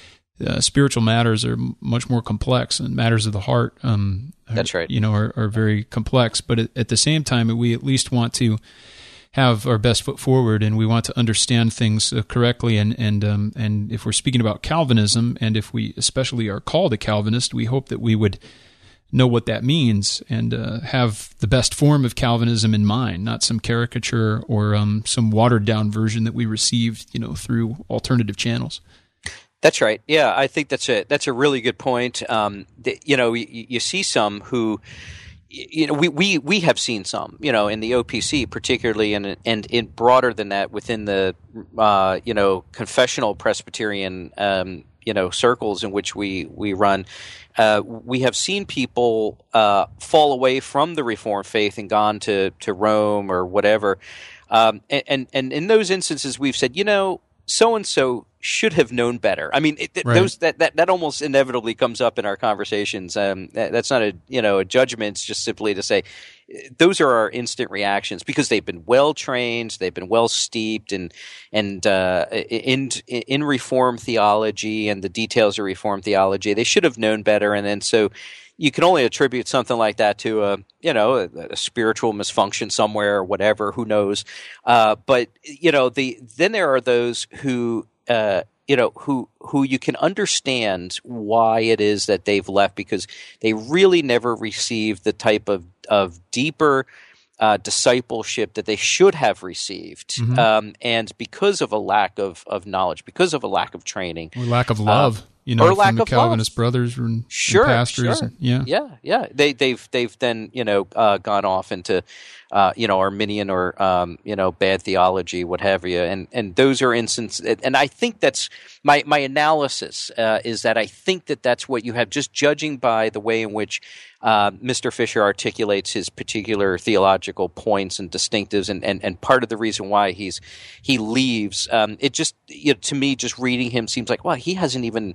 uh, spiritual matters are much more complex, and matters of the heart, um, are, That's right. you know, are, are very complex. But at, at the same time, we at least want to have our best foot forward, and we want to understand things uh, correctly. And and um, and if we're speaking about Calvinism, and if we especially are called a Calvinist, we hope that we would know what that means, and uh, have the best form of Calvinism in mind, not some caricature or um, some watered down version that we received, you know, through alternative channels. That's right. Yeah, I think that's a that's a really good point. Um, the, you know, you, you see some who. You know, we, we, we have seen some, you know, in the O P C particularly, and and in broader than that within the, uh, you know, confessional Presbyterian, um, you know, circles in which we we run. Uh, we have seen people uh, fall away from the Reformed faith and gone to, to Rome or whatever, um, and, and and in those instances we've said, you know, so and so should have known better. I mean, it, Right. those that, that that almost inevitably comes up in our conversations. Um, that, that's not a you know a judgment. It's just simply to say those are our instant reactions, because they've been well trained, they've been well steeped in and uh, in in Reformed theology and the details of Reformed theology. They should have known better, and then so. You can only attribute something like that to a, you know, a, a spiritual misfunction somewhere or whatever. Who knows? Uh, but you know, the then there are those who, uh, you know, who who you can understand why it is that they've left, because they really never received the type of of deeper uh, discipleship that they should have received, Mm-hmm. um, and because of a lack of of knowledge, because of a lack of training, Or lack of love, Uh, you know, or from lack the of Calvinist love. brothers and, Sure, and pastors. sure. And, yeah. Yeah, yeah. They, they've they've then you know uh, gone off into uh, you know Arminian or um, you know bad theology, what have you, and and those are instances. And I think that's my my analysis uh, is that I think that that's what you have, just judging by the way in which uh, Mister Fisher articulates his particular theological points and distinctives, and, and, and part of the reason why he's he leaves. Um, it just you know, to me, just reading him seems like, well, he hasn't even.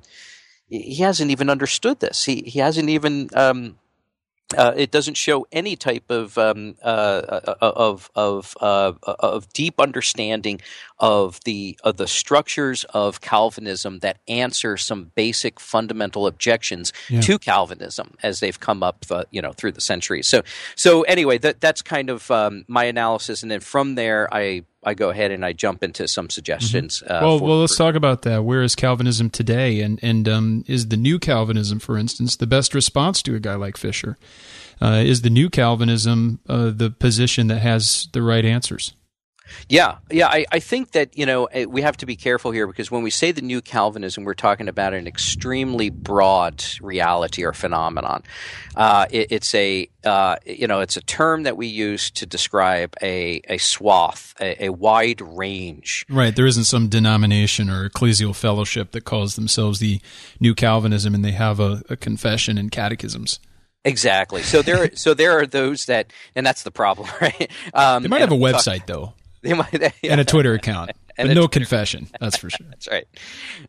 He hasn't even understood this. He he hasn't even. Um, uh, it doesn't show any type of um, uh, of of uh, of deep understanding of the of the structures of Calvinism that answer some basic fundamental objections Yeah. to Calvinism as they've come up, uh, you know, through the centuries. So so anyway, that that's kind of um, my analysis, and then from there, I. I go ahead and I jump into some suggestions. Uh, Well, for, well, let's for, talk about that. Where is Calvinism today, and and um, is the new Calvinism, for instance, the best response to a guy like Fisher? Uh, is the new Calvinism uh, the position that has the right answers? Yeah, yeah. I, I think that, you know, we have to be careful here, because when we say the new Calvinism, we're talking about an extremely broad reality or phenomenon. Uh, it, it's a, uh, you know, it's a term that we use to describe a, a swath, a, a wide range. Right. There isn't some denomination or ecclesial fellowship that calls themselves the new Calvinism, and they have a, a confession and catechisms. Exactly. So there, so there are those that, and that's the problem, right? Um, They might have a website, though. They might, yeah. And a Twitter account, And but a no Twitter- confession. That's for sure. That's right.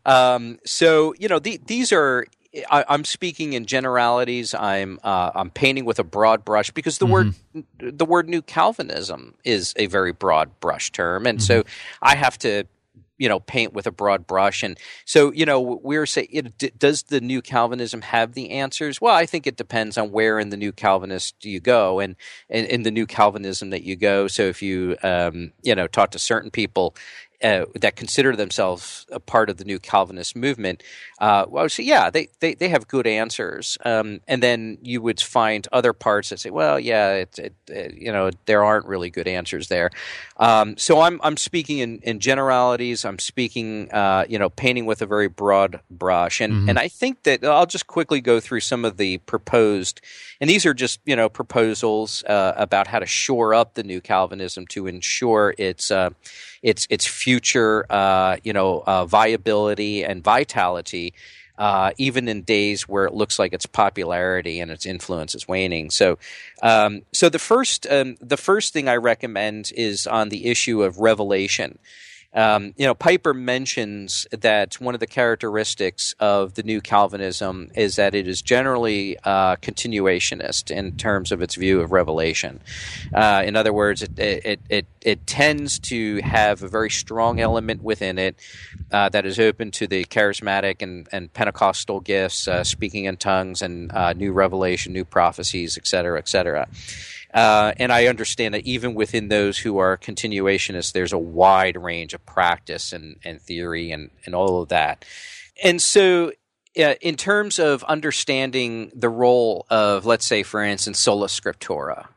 Um, so you know, the, these are. I, I'm speaking in generalities. I'm uh, I'm painting with a broad brush, because the Mm-hmm. word the word New Calvinism is a very broad brush term, and Mm-hmm. so I have to. You know, paint with a broad brush, and so you know, we're saying, you know, d- does the new Calvinism have the answers? Well, I think it depends on where in the new Calvinist you go, and in the new Calvinism that you go. So if you, um, you know, talk to certain people uh, that consider themselves a part of the new Calvinist movement, uh, well, I would say, yeah, they, they, they have good answers. Um, and then you would find other parts that say, well, yeah, it, it, it, you know, there aren't really good answers there. Um, so I'm I'm speaking in, in generalities. I'm speaking, uh, you know, painting with a very broad brush. And mm-hmm. and I think that I'll just quickly go through some of the proposed, and these are just, you know, proposals uh, about how to shore up the new Calvinism to ensure its uh, its its future, uh, you know, uh, viability and vitality, uh, even in days where it looks like its popularity and its influence is waning. So, um, so the first um, the first thing I recommend is on the issue of revelation. Um, you know, Piper mentions that one of the characteristics of the new Calvinism is that it is generally uh, continuationist in terms of its view of revelation. Uh, in other words, it, it it it tends to have a very strong element within it uh, that is open to the charismatic and, and Pentecostal gifts, uh, speaking in tongues, and uh, new revelation, new prophecies, et cetera, et cetera. Uh, and I understand that even within those who are continuationists, there's a wide range of practice and, and theory and, and all of that. And so uh, in terms of understanding the role of, let's say, for instance, sola scriptura,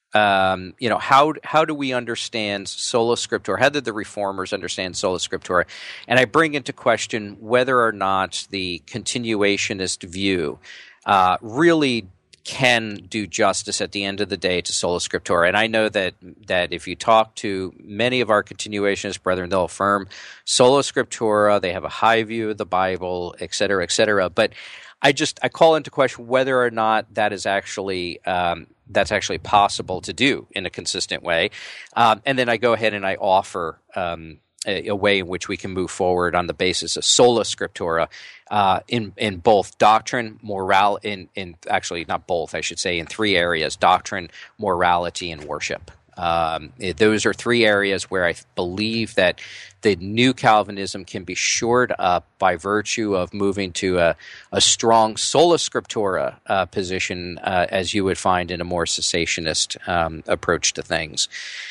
um, you know, how how do we understand sola scriptura? How did the Reformers understand sola scriptura? And I bring into question whether or not the continuationist view uh, really can do justice at the end of the day to sola scriptura. And I know that that if you talk to many of our continuationist brethren, they'll affirm sola scriptura, they have a high view of the Bible, et cetera, et cetera. But I just I call into question whether or not that is actually um, that's actually possible to do in a consistent way. Um, and then I go ahead and I offer um, a, a way in which we can move forward on the basis of sola scriptura uh, in in both doctrine, moral, in in actually not both, I should say, in three areas: doctrine, morality, and worship. Um, it, those are three areas where I believe that the new Calvinism can be shored up by virtue of moving to a, a strong sola scriptura uh, position, uh, as you would find in a more cessationist um, approach to things.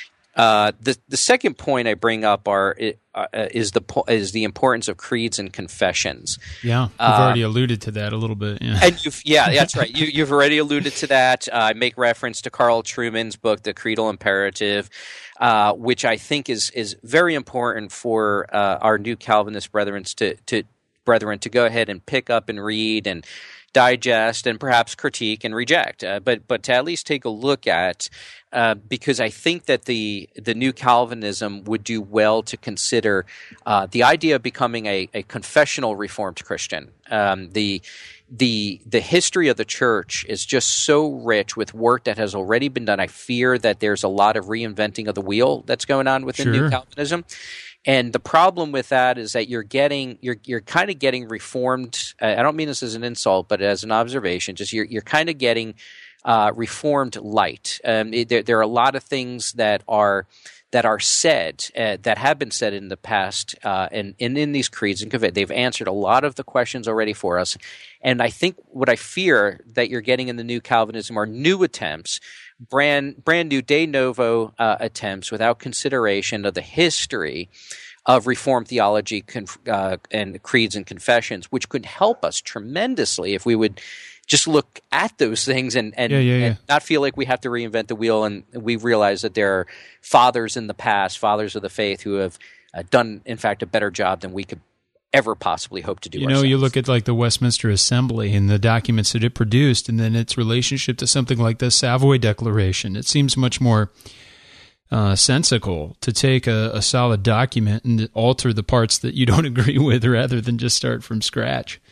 Uh, the the second point I bring up are uh, is the is the importance of creeds and confessions. Yeah, you've uh, already alluded to that a little bit. Yeah, and you've, yeah, that's right. You, you've already alluded to that. Uh, I make reference to Carl Trueman's book, The Creedal Imperative, uh, which I think is is very important for uh, our new Calvinist brethren to to brethren to go ahead and pick up and read and digest and perhaps critique and reject, uh, but but to at least take a look at, uh, because I think that the the new Calvinism would do well to consider uh, the idea of becoming a, a confessional Reformed Christian. Um, the the the history of the church is just so rich with work that has already been done. I fear that there's a lot of reinventing of the wheel that's going on within Sure. new Calvinism. And the problem with that is that you're getting you're you're kind of getting reformed. Uh, I don't mean this as an insult, but as an observation. Just you're you're kind of getting uh, reformed light. Um, it, there there are a lot of things that are that are said uh, that have been said in the past, uh, and, and in these creeds and conv- they've answered a lot of the questions already for us. And I think what I fear that you're getting in the new Calvinism are new attempts. Brand brand new de novo uh, attempts without consideration of the history of Reformed theology conf- uh, and creeds and confessions, which could help us tremendously if we would just look at those things and, and, yeah, yeah, yeah. and not feel like we have to reinvent the wheel. And we realize that there are fathers in the past, fathers of the faith, who have uh, done, in fact, a better job than we could ever possibly hope to do You know, ourselves. you look at like the Westminster Assembly and the documents that it produced, and then its relationship to something like the Savoy Declaration. It seems much more uh, sensical to take a, a solid document and alter the parts that you don't agree with rather than just start from scratch.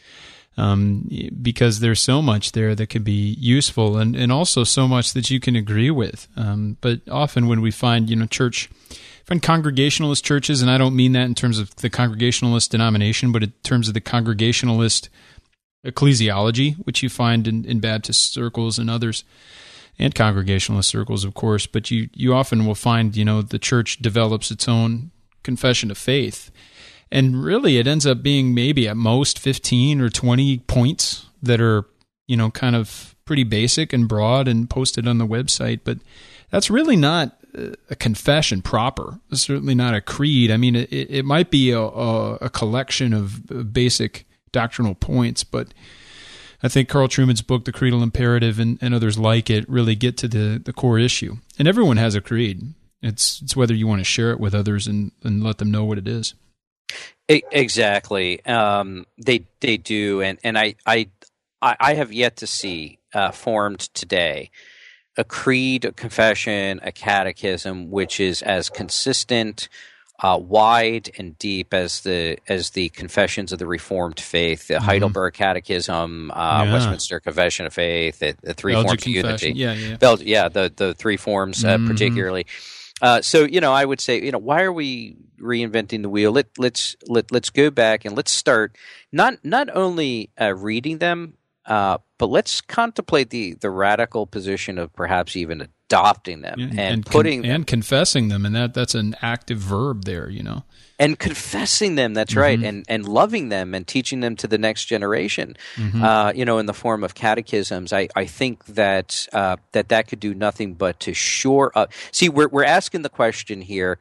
Um, because there's so much there that could be useful, and, and also so much that you can agree with. Um, but often when we find, you know, church... find Congregationalist churches, and I don't mean that in terms of the Congregationalist denomination, but in terms of the Congregationalist ecclesiology, which you find in, in Baptist circles and others, and Congregationalist circles, of course. But you, you often will find, you know, the church develops its own confession of faith. And really, it ends up being maybe at most fifteen or twenty points that are, you know, kind of pretty basic and broad and posted on the website. But that's really not a, a confession proper. It's certainly not a creed. I mean, it, it might be a, a, a collection of basic doctrinal points, but I think Carl Trueman's book, The Creedal Imperative, and, and others like it really get to the, the core issue. And everyone has a creed. It's it's whether you want to share it with others and, and let them know what it is. Exactly. Um, they they do, and and I I I have yet to see uh, formed today a creed, a confession, a catechism which is as consistent, uh, wide, and deep as the as the confessions of the Reformed faith, the mm-hmm. Heidelberg Catechism, uh, yeah. Westminster Confession of Faith, the, the three Belgic forms of unity. Yeah, yeah, Bel- yeah. The the three forms uh, mm-hmm. particularly. Uh, so you know, I would say, you know, why are we reinventing the wheel? Let let's let let's go back and let's start not not only uh, reading them, uh, but let's contemplate the the radical position of perhaps even adopting them yeah, and, and putting con- and confessing them, and that that's an active verb there, you know. And confessing them, that's mm-hmm. right, and and loving them and teaching them to the next generation, mm-hmm. uh, you know, in the form of catechisms. I, I think that uh, that that could do nothing but to shore up. See, we're we're asking the question here: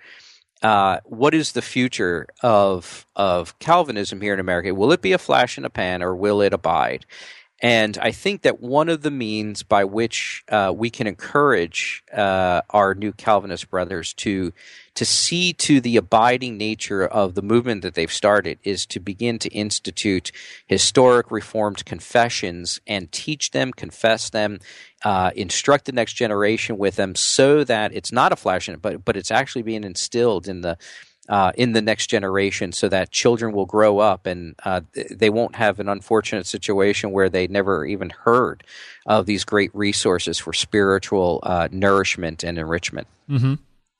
uh, what is the future of of Calvinism here in America? Will it be a flash in a pan, or will it abide? And I think that one of the means by which uh, we can encourage uh, our new Calvinist brothers to to see to the abiding nature of the movement that they've started is to begin to institute historic Reformed confessions and teach them, confess them, uh, instruct the next generation with them, so that it's not a flash in it, but but it's actually being instilled in the Uh, in the next generation, so that children will grow up and uh, they won't have an unfortunate situation where they never even heard of these great resources for spiritual uh, nourishment and enrichment. Mm-hmm.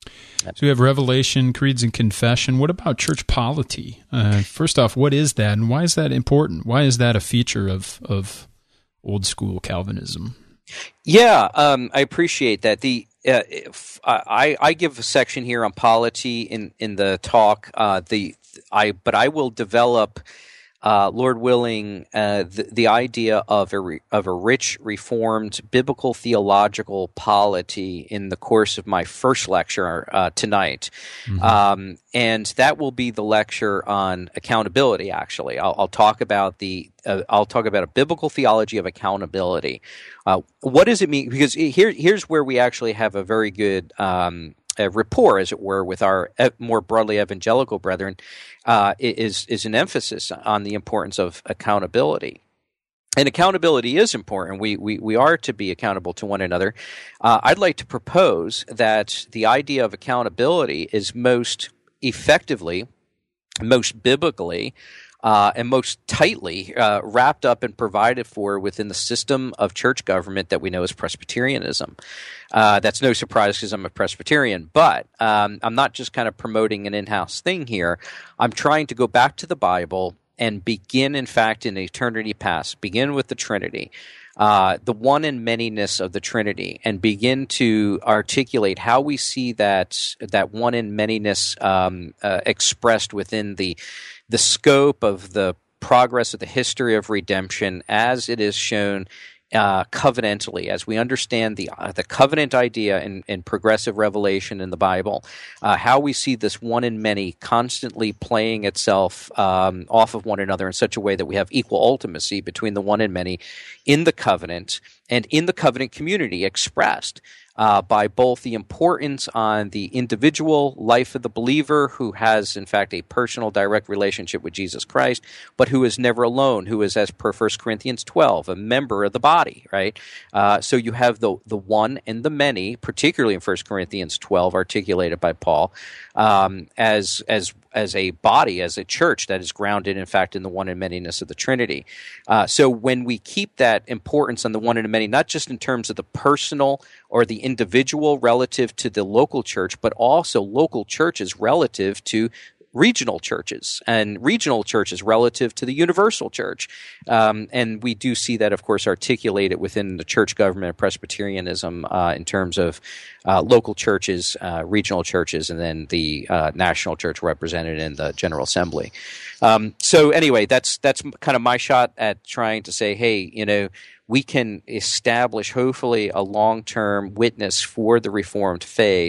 So we have revelation, creeds, and confession. What about church polity? Uh, first off, what is that, and why is that important? Why is that a feature of, of old school Calvinism? Yeah, um, I appreciate that. The Uh, if, I, I give a section here on polity in, in the talk. Uh, the I but I will develop, uh, Lord willing, uh, the, the idea of a re, of a rich Reformed biblical theological polity in the course of my first lecture uh, tonight, mm-hmm. um, and that will be the lecture on accountability. Actually, I'll, I'll talk about the uh, I'll talk about a biblical theology of accountability. Uh, what does it mean? Because here, here's where we actually have a very good um, a rapport, as it were, with our more broadly evangelical brethren, uh, is is an emphasis on the importance of accountability. And accountability is important. We we we are to be accountable to one another. Uh, I'd like to propose that the idea of accountability is most effectively, most biblically, Uh, and most tightly uh, wrapped up and provided for within the system of church government that we know as Presbyterianism. Uh, that's no surprise because I'm a Presbyterian, but um, I'm not just kind of promoting an in-house thing here. I'm trying to go back to the Bible and begin, in fact, in eternity past, begin with the Trinity, uh, the one and manyness of the Trinity, and begin to articulate how we see that that one and manyness um, uh, expressed within the the scope of the progress of the history of redemption as it is shown uh, covenantally, as we understand the uh, the covenant idea in, in progressive revelation in the Bible, uh, how we see this one in many constantly playing itself um, off of one another in such a way that we have equal ultimacy between the one and many in the covenant and in the covenant community expressed Uh, by both the importance on the individual life of the believer who has, in fact, a personal direct relationship with Jesus Christ, but who is never alone, who is, as per First Corinthians twelve, a member of the body, right? Uh, so you have the the one and the many, particularly in First Corinthians twelve, articulated by Paul, um, as as as a body, as a church that is grounded, in fact, in the one and manyness of the Trinity. Uh, so when we keep that importance on the one and the many, not just in terms of the personal or the individual relative to the local church, but also local churches relative to regional churches and regional churches relative to the universal church. Um, and we do see that, of course, articulated within the church government of Presbyterianism uh, in terms of uh, local churches, uh, regional churches, and then the uh, national church represented in the General Assembly. Um, so anyway, that's that's kind of my shot at trying to say, hey, you know, we can establish, hopefully, a long-term witness for the Reformed faith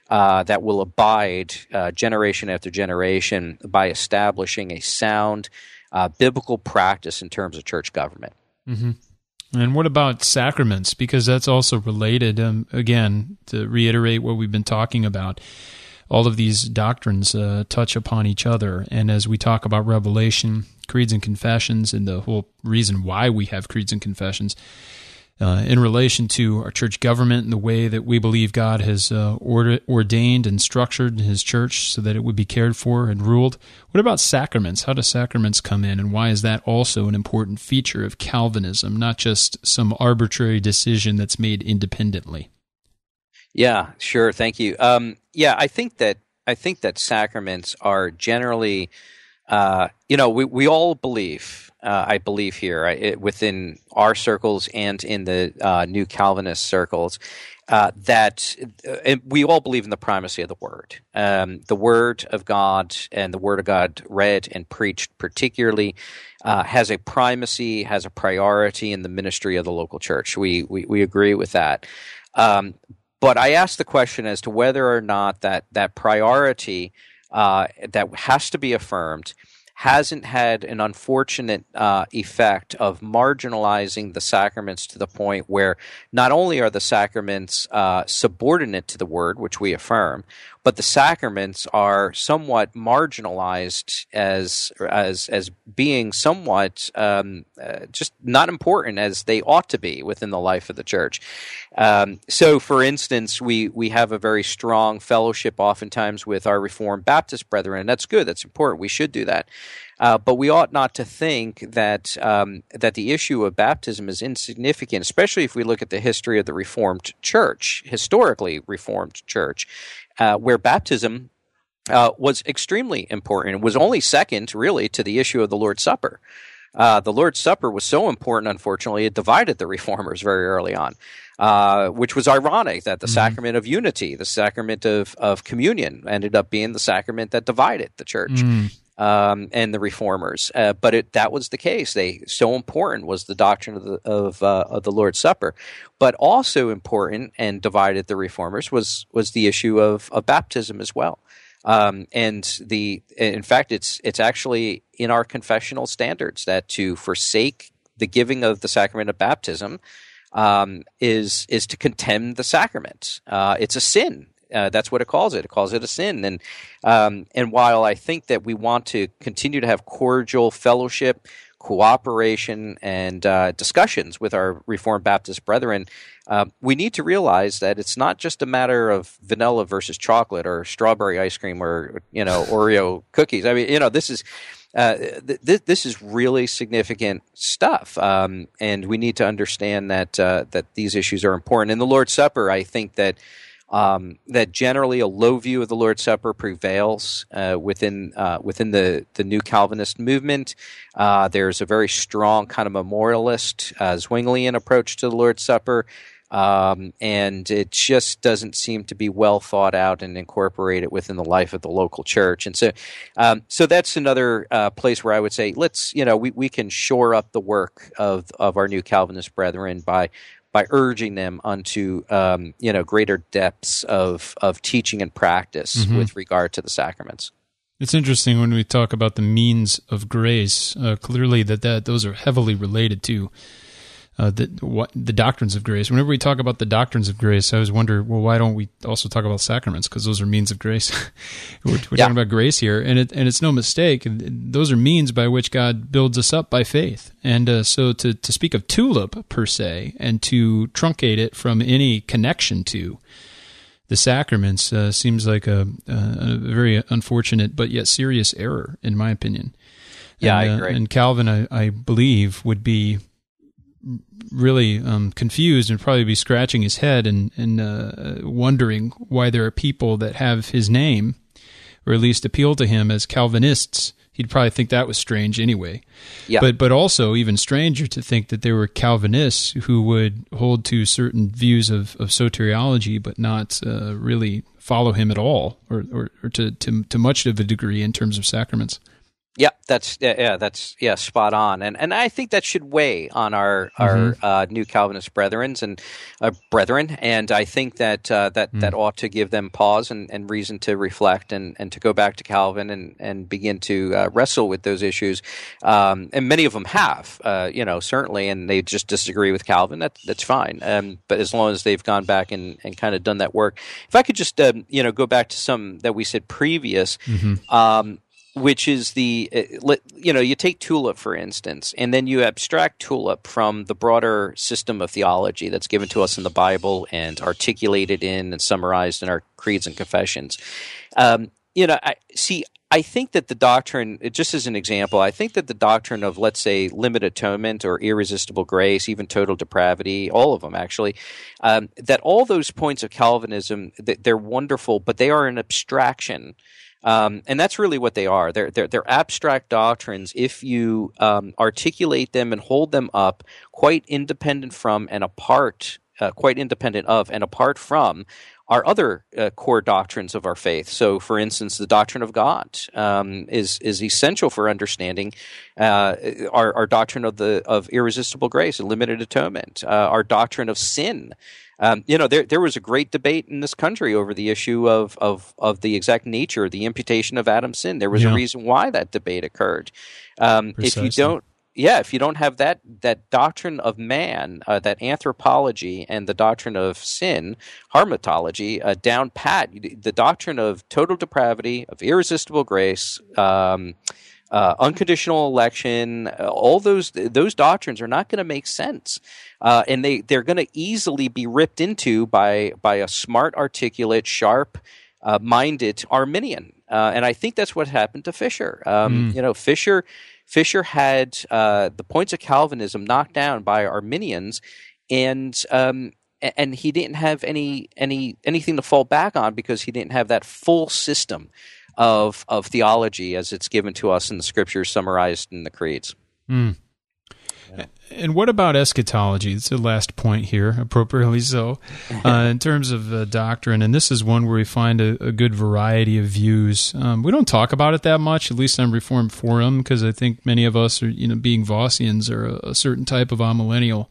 uh, that will abide uh, generation after generation by establishing a sound uh, biblical practice in terms of church government. Mm-hmm. And what about sacraments? Because that's also related. Um, again, to reiterate what we've been talking about, all of these doctrines uh, touch upon each other. And as we talk about Revelation, creeds and confessions, and the whole reason why we have creeds and confessions, uh, in relation to our church government and the way that we believe God has uh, order, ordained and structured His church so that it would be cared for and ruled. What about sacraments? How do sacraments come in, and why is that also an important feature of Calvinism, not just some arbitrary decision that's made independently? Yeah, sure. Thank you. Um, yeah, I think that I think that sacraments are generally, uh, you know, we, we all believe. Uh, I believe here I, it, within our circles and in the uh, New Calvinist circles uh, that uh, we all believe in the primacy of the Word, um, the Word of God, and the Word of God read and preached particularly uh, has a primacy, has a priority in the ministry of the local church. We we, we agree with that. Um, But I asked the question as to whether or not that that priority uh, that has to be affirmed hasn't had an unfortunate uh, effect of marginalizing the sacraments to the point where not only are the sacraments uh, subordinate to the Word, which we affirm, but the sacraments are somewhat marginalized as as as being somewhat um, uh, just not important as they ought to be within the life of the church. Um, so, for instance, we we have a very strong fellowship oftentimes with our Reformed Baptist brethren, and that's good. That's important. We should do that. Uh, but we ought not to think that um, that the issue of baptism is insignificant, especially if we look at the history of the Reformed Church, historically Reformed Church, uh, where baptism uh, was extremely important. It was only second, really, to the issue of the Lord's Supper. Uh, the Lord's Supper was so important, unfortunately, it divided the Reformers very early on, uh, which was ironic that the mm-hmm. sacrament of unity, the sacrament of, of communion, ended up being the sacrament that divided the church. Mm. Um, and the Reformers, uh, but it, that was the case. They so important was the doctrine of the of, uh, of the Lord's Supper, but also important and divided the Reformers was was the issue of, of baptism as well. Um, and the in fact, it's it's actually in our confessional standards that to forsake the giving of the sacrament of baptism um, is is to contemn the sacrament. Uh, it's a sin. Uh, that's what it calls it. It calls it a sin. And um, and while I think that we want to continue to have cordial fellowship, cooperation, and uh, discussions with our Reformed Baptist brethren, uh, we need to realize that it's not just a matter of vanilla versus chocolate or strawberry ice cream or you know Oreo cookies. I mean, you know, this is uh, th- th- this is really significant stuff, um, and we need to understand that uh, that these issues are important. In the Lord's Supper, I think that. Um, that generally a low view of the Lord's Supper prevails uh, within uh, within the, the New Calvinist movement. Uh, there's a very strong kind of memorialist, uh, Zwinglian approach to the Lord's Supper, um, and it just doesn't seem to be well thought out and incorporated within the life of the local church. And so, um, so that's another uh, place where I would say, let's you know we we can shore up the work of of our New Calvinist brethren by. by urging them unto um, you know greater depths of of teaching and practice mm-hmm. with regard to the sacraments. It's interesting when we talk about the means of grace. Uh, clearly, that, that those are heavily related to uh, the what, the doctrines of grace. Whenever we talk about the doctrines of grace, I always wonder, well, why don't we also talk about sacraments? Because those are means of grace. we're we're yeah. talking about grace here, and it and it's no mistake. Those are means by which God builds us up by faith. And uh, so to, to speak of tulip per se and to truncate it from any connection to the sacraments uh, seems like a, a, a very unfortunate but yet serious error, in my opinion. Yeah, and, I agree. Uh, and Calvin, I, I believe, would be really um, confused and probably be scratching his head and, and uh, wondering why there are people that have his name, or at least appeal to him as Calvinists. He'd probably think that was strange anyway. Yeah. But but also even stranger to think that there were Calvinists who would hold to certain views of, of soteriology but not uh, really follow him at all, or, or, or to, to, to much of a degree in terms of sacraments. Yeah, that's yeah, yeah, that's yeah, spot on, and and I think that should weigh on our our Mm-hmm. uh, new Calvinist brethren and uh, brethren, and I think that uh, that Mm. that ought to give them pause and, and reason to reflect and, and to go back to Calvin and and begin to uh, wrestle with those issues, um, and many of them have, uh, you know, certainly, and they just disagree with Calvin. That that's fine, um, but as long as they've gone back and, and kind of done that work, if I could just um, you know go back to some that we said previous. Mm-hmm. Um, which is the, uh, you know, you take Tulip, for instance, and then you abstract Tulip from the broader system of theology that's given to us in the Bible and articulated in and summarized in our creeds and confessions. Um, you know, I see, I think that the doctrine, just as an example, I think that the doctrine of, let's say, limited atonement or irresistible grace, even total depravity, all of them actually, um, that all those points of Calvinism, they're wonderful, but they are an abstraction. Um, and that's really what they are. They're, they're, they're abstract doctrines if you um, articulate them and hold them up quite independent from and apart, uh, quite independent of and apart from our other uh, core doctrines of our faith. So, for instance, the doctrine of God um, is is essential for understanding uh, our, our doctrine of the of irresistible grace and limited atonement, uh, our doctrine of sin. Um, you know, there there was a great debate in this country over the issue of of, of the exact nature, the imputation of Adam's sin. There was Yeah. a reason why that debate occurred. Um, if Precisely. you don't, yeah, if you don't have that that doctrine of man, uh, that anthropology, and the doctrine of sin, harmatology, uh, down pat, the doctrine of total depravity, of irresistible grace. Um, Uh, unconditional election, uh, all those those doctrines are not going to make sense, uh, and they they're going to easily be ripped into by by a smart, articulate, sharp uh, minded Arminian, uh, and I think that's what happened to Fisher. Um, Mm. You know, Fisher Fisher had uh, the points of Calvinism knocked down by Arminians, and um, and he didn't have any any anything to fall back on because he didn't have that full system of of theology as it's given to us in the scriptures summarized in the creeds. Mm. And what about eschatology? It's the last point here, appropriately so, uh, in terms of uh, doctrine. And this is one where we find a, a good variety of views. Um, we don't talk about it that much, at least on Reformed Forum, because I think many of us, are, you know, being Vossians, are a, a certain type of amillennial.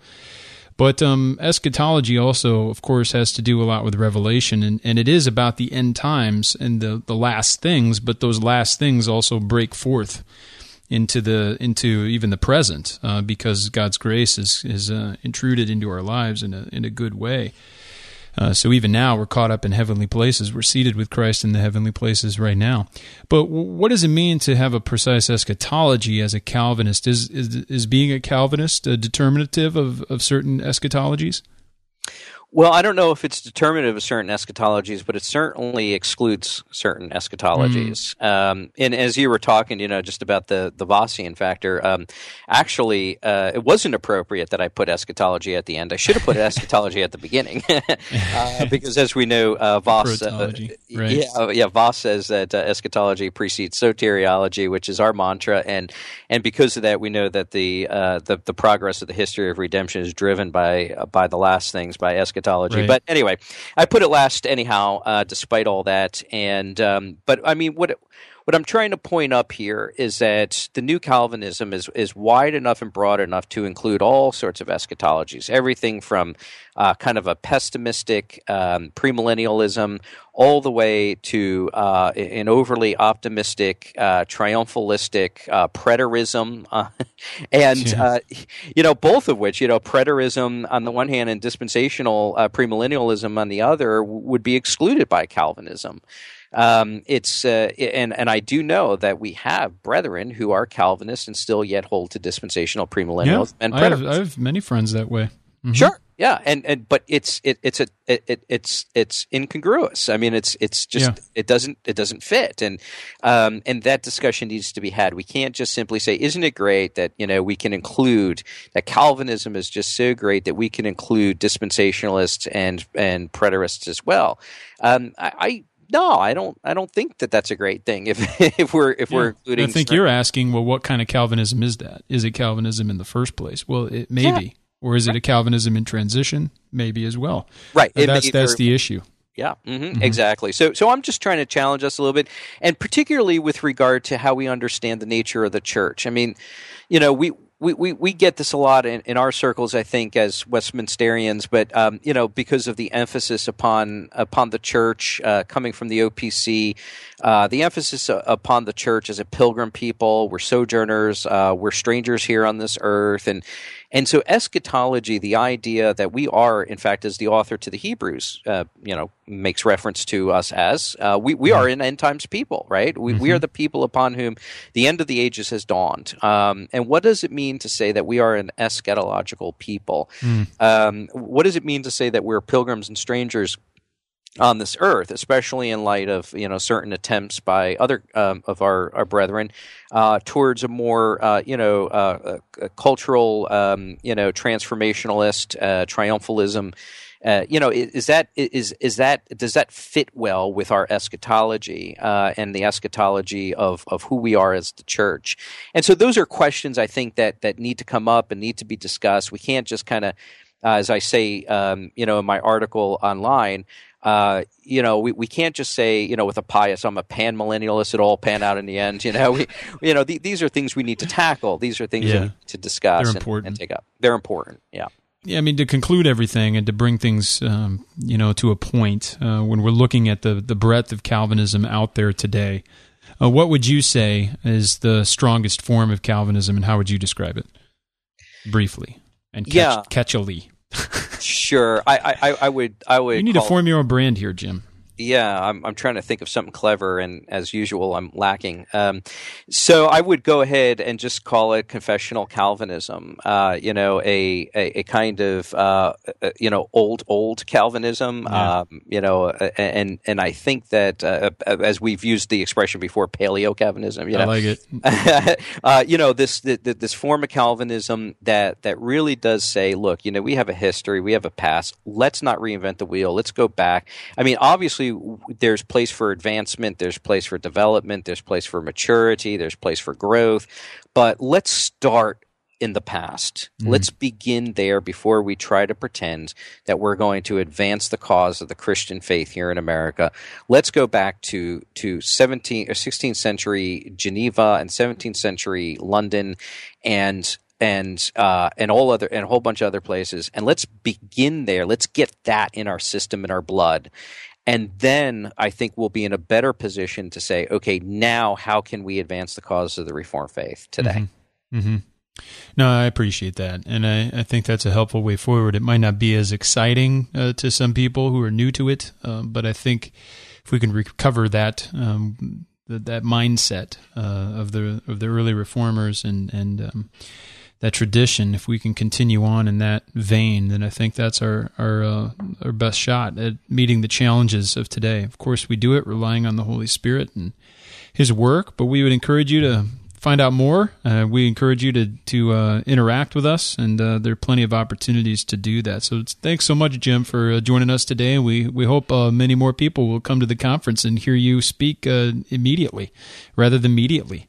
But um, eschatology also, of course, has to do a lot with Revelation, and, and it is about the end times and the, the last things, but those last things also break forth into the into even the present uh, because God's grace is, is uh, intruded into our lives in a, in a good way. Uh, so even now, we're caught up in heavenly places. We're seated with Christ in the heavenly places right now. But w- what does it mean to have a precise eschatology as a Calvinist? Is is, is being a Calvinist a determinative of, of certain eschatologies? Well, I don't know if it's determinative of certain eschatologies, but it certainly excludes certain eschatologies. Mm. Um, and as you were talking, you know, just about the, the Vossian factor, um, actually, uh, it wasn't appropriate that I put eschatology at the end. I should have put eschatology at the beginning, uh, because as we know, uh, Voss, uh, right. yeah, yeah, Voss says that uh, eschatology precedes soteriology, which is our mantra, and and because of that, we know that the uh, the, the progress of the history of redemption is driven by uh, by the last things, by eschatology. Right. But anyway, I put it last anyhow, uh, despite all that. And um, but I mean, what what I'm trying to point up here is that the new Calvinism is is wide enough and broad enough to include all sorts of eschatologies, everything from uh, kind of a pessimistic um, premillennialism all the way to uh, an overly optimistic, uh, triumphalistic uh, preterism, uh, and yeah. uh, you know, both of which, you know, preterism on the one hand and dispensational uh, premillennialism on the other would be excluded by Calvinism. Um, it's uh, and and I do know that we have brethren who are Calvinists and still yet hold to dispensational premillennialism yeah, and preterism. I have, I have many friends that way. Mm-hmm. Sure. Yeah, and, and but it's it, it's a it, it it's it's incongruous. I mean, it's it's just yeah. it doesn't it doesn't fit, and um and that discussion needs to be had. We can't just simply say, "Isn't it great that you know we can include that Calvinism is just so great that we can include dispensationalists and and preterists as well." Um, I. I No, I don't. I don't think that that's a great thing. If if we're if yeah. we're including, I think certain... you're asking, well, what kind of Calvinism is that? Is it Calvinism in the first place? Well, it may yeah. be, or is it a Calvinism in transition? Maybe as well. Right. Uh, that's that's the issue. Yeah, mm-hmm, mm-hmm. exactly. So, so I'm just trying to challenge us a little bit, and particularly with regard to how we understand the nature of the church. I mean, you know, we we we, we get this a lot in, in our circles, I think, as Westminsterians, but um, you know, because of the emphasis upon upon the church uh, coming from the O P C, uh, the emphasis upon the church as a pilgrim people. We're sojourners. Uh, we're strangers here on this earth, and. And so eschatology, the idea that we are, in fact, as the author to the Hebrews, uh, you know, makes reference to us as, uh, we, we are an end times people, right? We, mm-hmm. we are the people upon whom the end of the ages has dawned. Um, and what does it mean to say that we are an eschatological people? Mm. Um, what does it mean to say that we're pilgrims and strangers on this earth, especially in light of, you know, certain attempts by other um, of our, our brethren uh, towards a more, uh, you know, uh, a, a cultural, um, you know, transformationalist uh, triumphalism. Uh, you know, is, is that is is that does that fit well with our eschatology uh, and the eschatology of of who we are as the church? And so those are questions I think that that need to come up and need to be discussed. We can't just kind of, uh, as I say, um, you know, in my article online. Uh, you know, we, we can't just say, you know, with a pious, I'm a pan-millennialist, it'll all pan out in the end. You know, we, you know, th- these are things we need to tackle. These are things yeah. we need to discuss They're important. And, and take up. They're important, yeah. Yeah, I mean, to conclude everything and to bring things, um, you know, to a point, uh, when we're looking at the, the breadth of Calvinism out there today, uh, what would you say is the strongest form of Calvinism, and how would you describe it? Briefly and catch- yeah. catchily. Sure, I, I, I would, I would. You need to form your own brand here, Jim. Yeah, I'm, I'm trying to think of something clever, and as usual, I'm lacking. Um, so I would go ahead and just call it confessional Calvinism. Uh, you know, a a, a kind of uh, you know old old Calvinism. Yeah. Um, you know, and and I think that uh, as we've used the expression before, Paleo Calvinism. You know, I like it. uh, you know, this this form of Calvinism that that really does say, look, you know, we have a history, we have a past. Let's not reinvent the wheel. Let's go back. I mean, obviously. There's place for advancement, there's place for development, there's place for maturity, there's place for growth, but let's start in the past. Mm-hmm. Let's begin there before we try to pretend that we're going to advance the cause of the Christian faith here in America. Let's go back to to seventeenth or sixteenth century Geneva and seventeenth century London and and uh, and all other and a whole bunch of other places, and let's begin there. Let's get that in our system, in our blood. And then I think we'll be in a better position to say, okay, now how can we advance the cause of the Reformed faith today? Mm-hmm. Mm-hmm. No, I appreciate that. And I, I think that's a helpful way forward. It might not be as exciting uh, to some people who are new to it, uh, but I think if we can recover that um, that, that mindset uh, of the of the early reformers and, and um, that tradition, if we can continue on in that vein, then I think that's our our, uh, our best shot at meeting the challenges of today. Of course, we do it relying on the Holy Spirit and His work, but we would encourage you to find out more. Uh, we encourage you to to uh, interact with us, and uh, there are plenty of opportunities to do that. So thanks so much, Jim, for uh, joining us today. We we hope uh, many more people will come to the conference and hear you speak uh, immediately rather than immediately.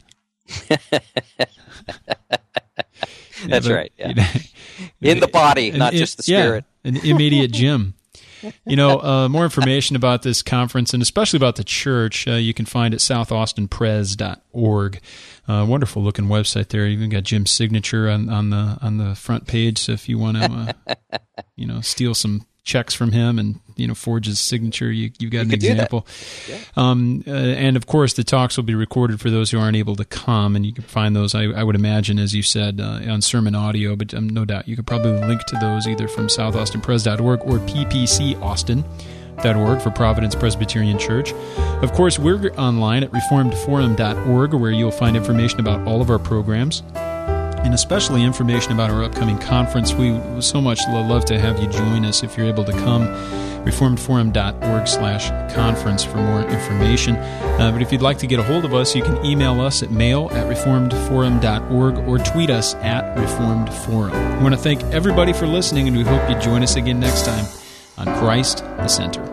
That's yeah, but, right. Yeah. You know, in the body, and, not and, just the spirit. Yeah, an immediate Jim. You know, uh, more information about this conference and especially about the church, uh, you can find at south austin pres dot org. Uh, wonderful looking website there. Even got Jim's signature on, on the on the front page. So if you want to, uh, you know, steal some checks from him and you know forge his signature, you, you've got you an example. Yeah. Um, uh, and of course, the talks will be recorded for those who aren't able to come, and you can find those. I, I would imagine, as you said, uh, on Sermon Audio, but um, no doubt you could probably link to those either from south austin pres dot org or p p c austin dot org for Providence Presbyterian Church. Of course, we're online at reformed forum dot org, where you'll find information about all of our programs, and especially information about our upcoming conference. We would so much love to have you join us if you're able to come. reformed forum dot org slash conference for more information. Uh, but if you'd like to get a hold of us, you can email us at mail at reformed forum dot org or tweet us at reformed forum. We want to thank everybody for listening, and we hope you join us again next time on Christ the Center.